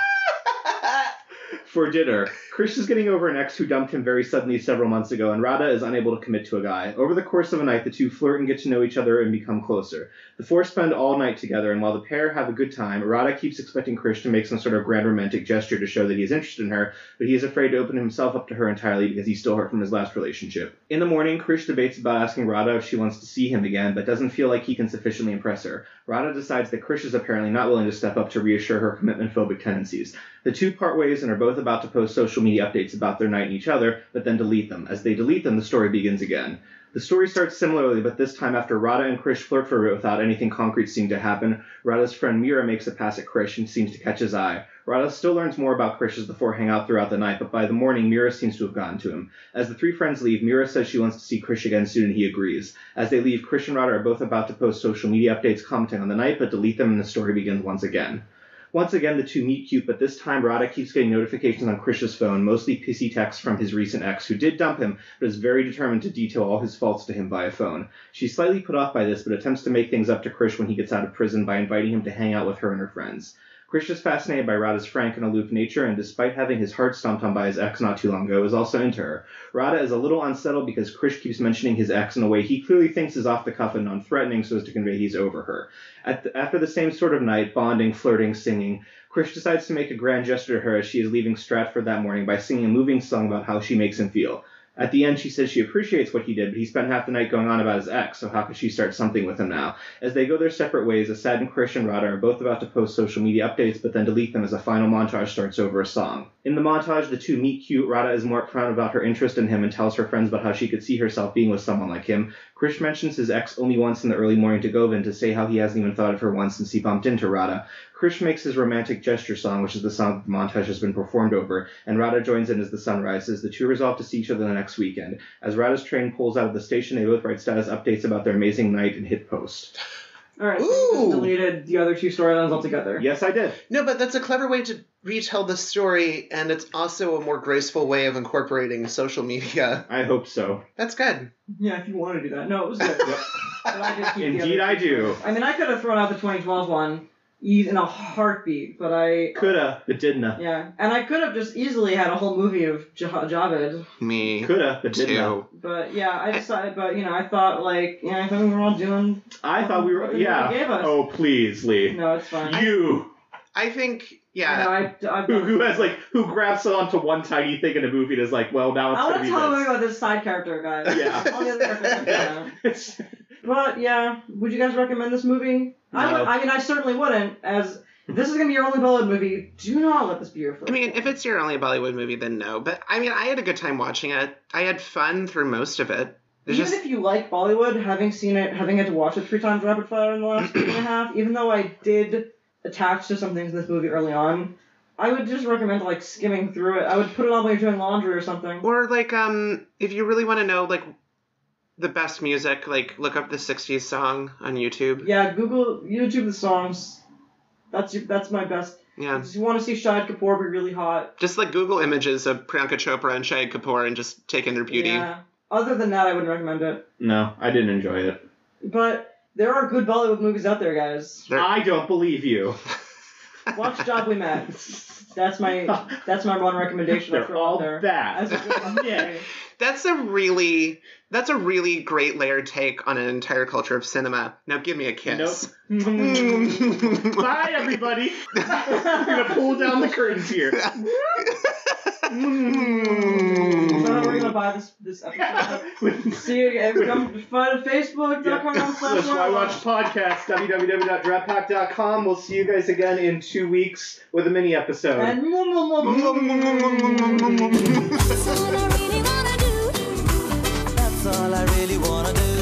Speaker 4: for dinner. Krish is getting over an ex who dumped him very suddenly several months ago, and Radha is unable to commit to a guy. Over the course of a night, the two flirt and get to know each other and become closer. The four spend all night together, and while the pair have a good time, Radha keeps expecting Krish to make some sort of grand romantic gesture to show that he is interested in her, but he is afraid to open himself up to her entirely because he stole her from his last relationship. In the morning, Krish debates about asking Radha if she wants to see him again, but doesn't feel like he can sufficiently impress her. Radha decides that Krish is apparently not willing to step up to reassure her commitment-phobic tendencies. The two part ways and are both about to post social media updates about their night and each other, but then delete them. As they delete them, the story begins again. The story starts similarly, but this time after Radha and Krish flirt for a bit without anything concrete seeming to happen, Radha's friend Mira makes a pass at Krish and seems to catch his eye. Radha still learns more about Krish as the four hang out throughout the night, but by the morning, Mira seems to have gotten to him. As the three friends leave, Mira says she wants to see Krish again soon, and he agrees. As they leave, Krish and Radha are both about to post social media updates commenting on the night, but delete them and the story begins once again. Once again, the two meet cute, but this time Radha keeps getting notifications on Krish's phone, mostly pissy texts from his recent ex, who did dump him, but is very determined to detail all his faults to him via phone. She's slightly put off by this, but attempts to make things up to Krish when he gets out of prison by inviting him to hang out with her and her friends. Krish is fascinated by Radha's frank and aloof nature, and despite having his heart stomped on by his ex not too long ago, is also into her. Radha is a little unsettled because Krish keeps mentioning his ex in a way he clearly thinks is off the cuff and non-threatening so as to convey he's over her. At the, after the same sort of night, bonding, flirting, singing, Krish decides to make a grand gesture to her as she is leaving Stratford that morning by singing a moving song about how she makes him feel. At the end, she says she appreciates what he did, but he spent half the night going on about his ex, so how could she start something with him now? As they go their separate ways, a saddened Krish and Radha are both about to post social media updates, but then delete them as a final montage starts over a song. In the montage, the two meet cute. Radha is more upfront about her interest in him and tells her friends about how she could see herself being with someone like him. Krish mentions his ex only once in the early morning to Govind to say how he hasn't even thought of her once since he bumped into Radha. Krish makes his romantic gesture song, which is the song the montage has been performed over, and Radha joins in as the sun rises. The two resolve to see each other the next weekend. As Radha's train pulls out of the station, they both write status updates about their amazing night and hit post.
Speaker 2: Alright, so you just deleted the other two storylines altogether.
Speaker 4: Yes, I did.
Speaker 1: No, but that's a clever way to retell the story, and it's also a more graceful way of incorporating social media.
Speaker 4: I hope so.
Speaker 1: That's good.
Speaker 2: Yeah, if you want to do that. No, it was good. But I did keep the
Speaker 4: Indeed
Speaker 2: other
Speaker 4: I
Speaker 2: two.
Speaker 4: do.
Speaker 2: I mean, I could have thrown out the twenty twelve one in a heartbeat, but I...
Speaker 4: Coulda, but didn't.
Speaker 2: Yeah, and I could have just easily had a whole movie of Jah- Javed.
Speaker 1: Me
Speaker 4: Coulda, but didn't.
Speaker 1: too.
Speaker 2: But yeah, I decided, but you know, I thought like, yeah, I thought we were all doing...
Speaker 4: I thought we were,
Speaker 2: what the movie
Speaker 4: yeah.
Speaker 2: gave us.
Speaker 4: Oh, please, Lee.
Speaker 2: No, it's fine.
Speaker 4: You,
Speaker 1: I think,
Speaker 2: I
Speaker 1: yeah.
Speaker 2: know, I, I've
Speaker 4: who,
Speaker 2: done-
Speaker 4: who has like, who grabs onto one tiny thing in a movie and is like, well, now it's
Speaker 2: I
Speaker 4: gonna
Speaker 2: want
Speaker 4: be
Speaker 2: to tell
Speaker 4: this.
Speaker 2: them about this side character, guys.
Speaker 4: Yeah.
Speaker 2: All the other characters have
Speaker 4: Yeah.
Speaker 2: done.
Speaker 4: It's-
Speaker 2: But yeah, would you guys recommend this movie? I
Speaker 4: No.
Speaker 2: would. I mean, I certainly wouldn't. As if this is gonna be your only Bollywood movie, do not let this be your first.
Speaker 1: I mean, if it's your only Bollywood movie, then no. But, I mean, I had a good time watching it. I had fun through most of it. There's
Speaker 2: even
Speaker 1: just...
Speaker 2: if you like Bollywood, having seen it, having had to watch it three times rapid fire in the last week and a half, even though I did attach to some things in this movie early on, I would just recommend like skimming through it. I would put it on while you're doing laundry or something.
Speaker 1: Or, like, um, if you really want to know, like, the best music, like, look up the sixties song on YouTube.
Speaker 2: Yeah, Google YouTube the songs. That's your, that's my best.
Speaker 1: Yeah.
Speaker 2: If you want to see Shahid Kapoor be really hot.
Speaker 1: Just, like, Google images of Priyanka Chopra and Shahid Kapoor and just take in their beauty.
Speaker 2: Yeah. Other than that, I wouldn't recommend it.
Speaker 4: no, I didn't enjoy it.
Speaker 2: But there are good Bollywood movies out there, guys.
Speaker 1: They're-
Speaker 4: I don't believe you.
Speaker 2: Watch Job We Met. That's my that's my one recommendation. I'll
Speaker 4: They're
Speaker 2: throw out
Speaker 4: all
Speaker 2: there.
Speaker 4: bad.
Speaker 2: As a good Bollywood
Speaker 4: Yeah.
Speaker 2: movie.
Speaker 1: That's a really that's a really great layered take on an entire culture of cinema. Now give me a kiss.
Speaker 4: Bye, everybody. We're gonna pull down the curtains here.
Speaker 2: Is that how we're we're gonna buy this this episode. See you again. Come find Facebook dot com
Speaker 4: Yeah.
Speaker 2: slash
Speaker 4: That's why I watch podcasts. w w w dot draft pack dot com. We'll see you guys again in two weeks with a mini episode.
Speaker 2: And more, more, more, more.
Speaker 5: That's all I really wanna do. That's all I really wanna do.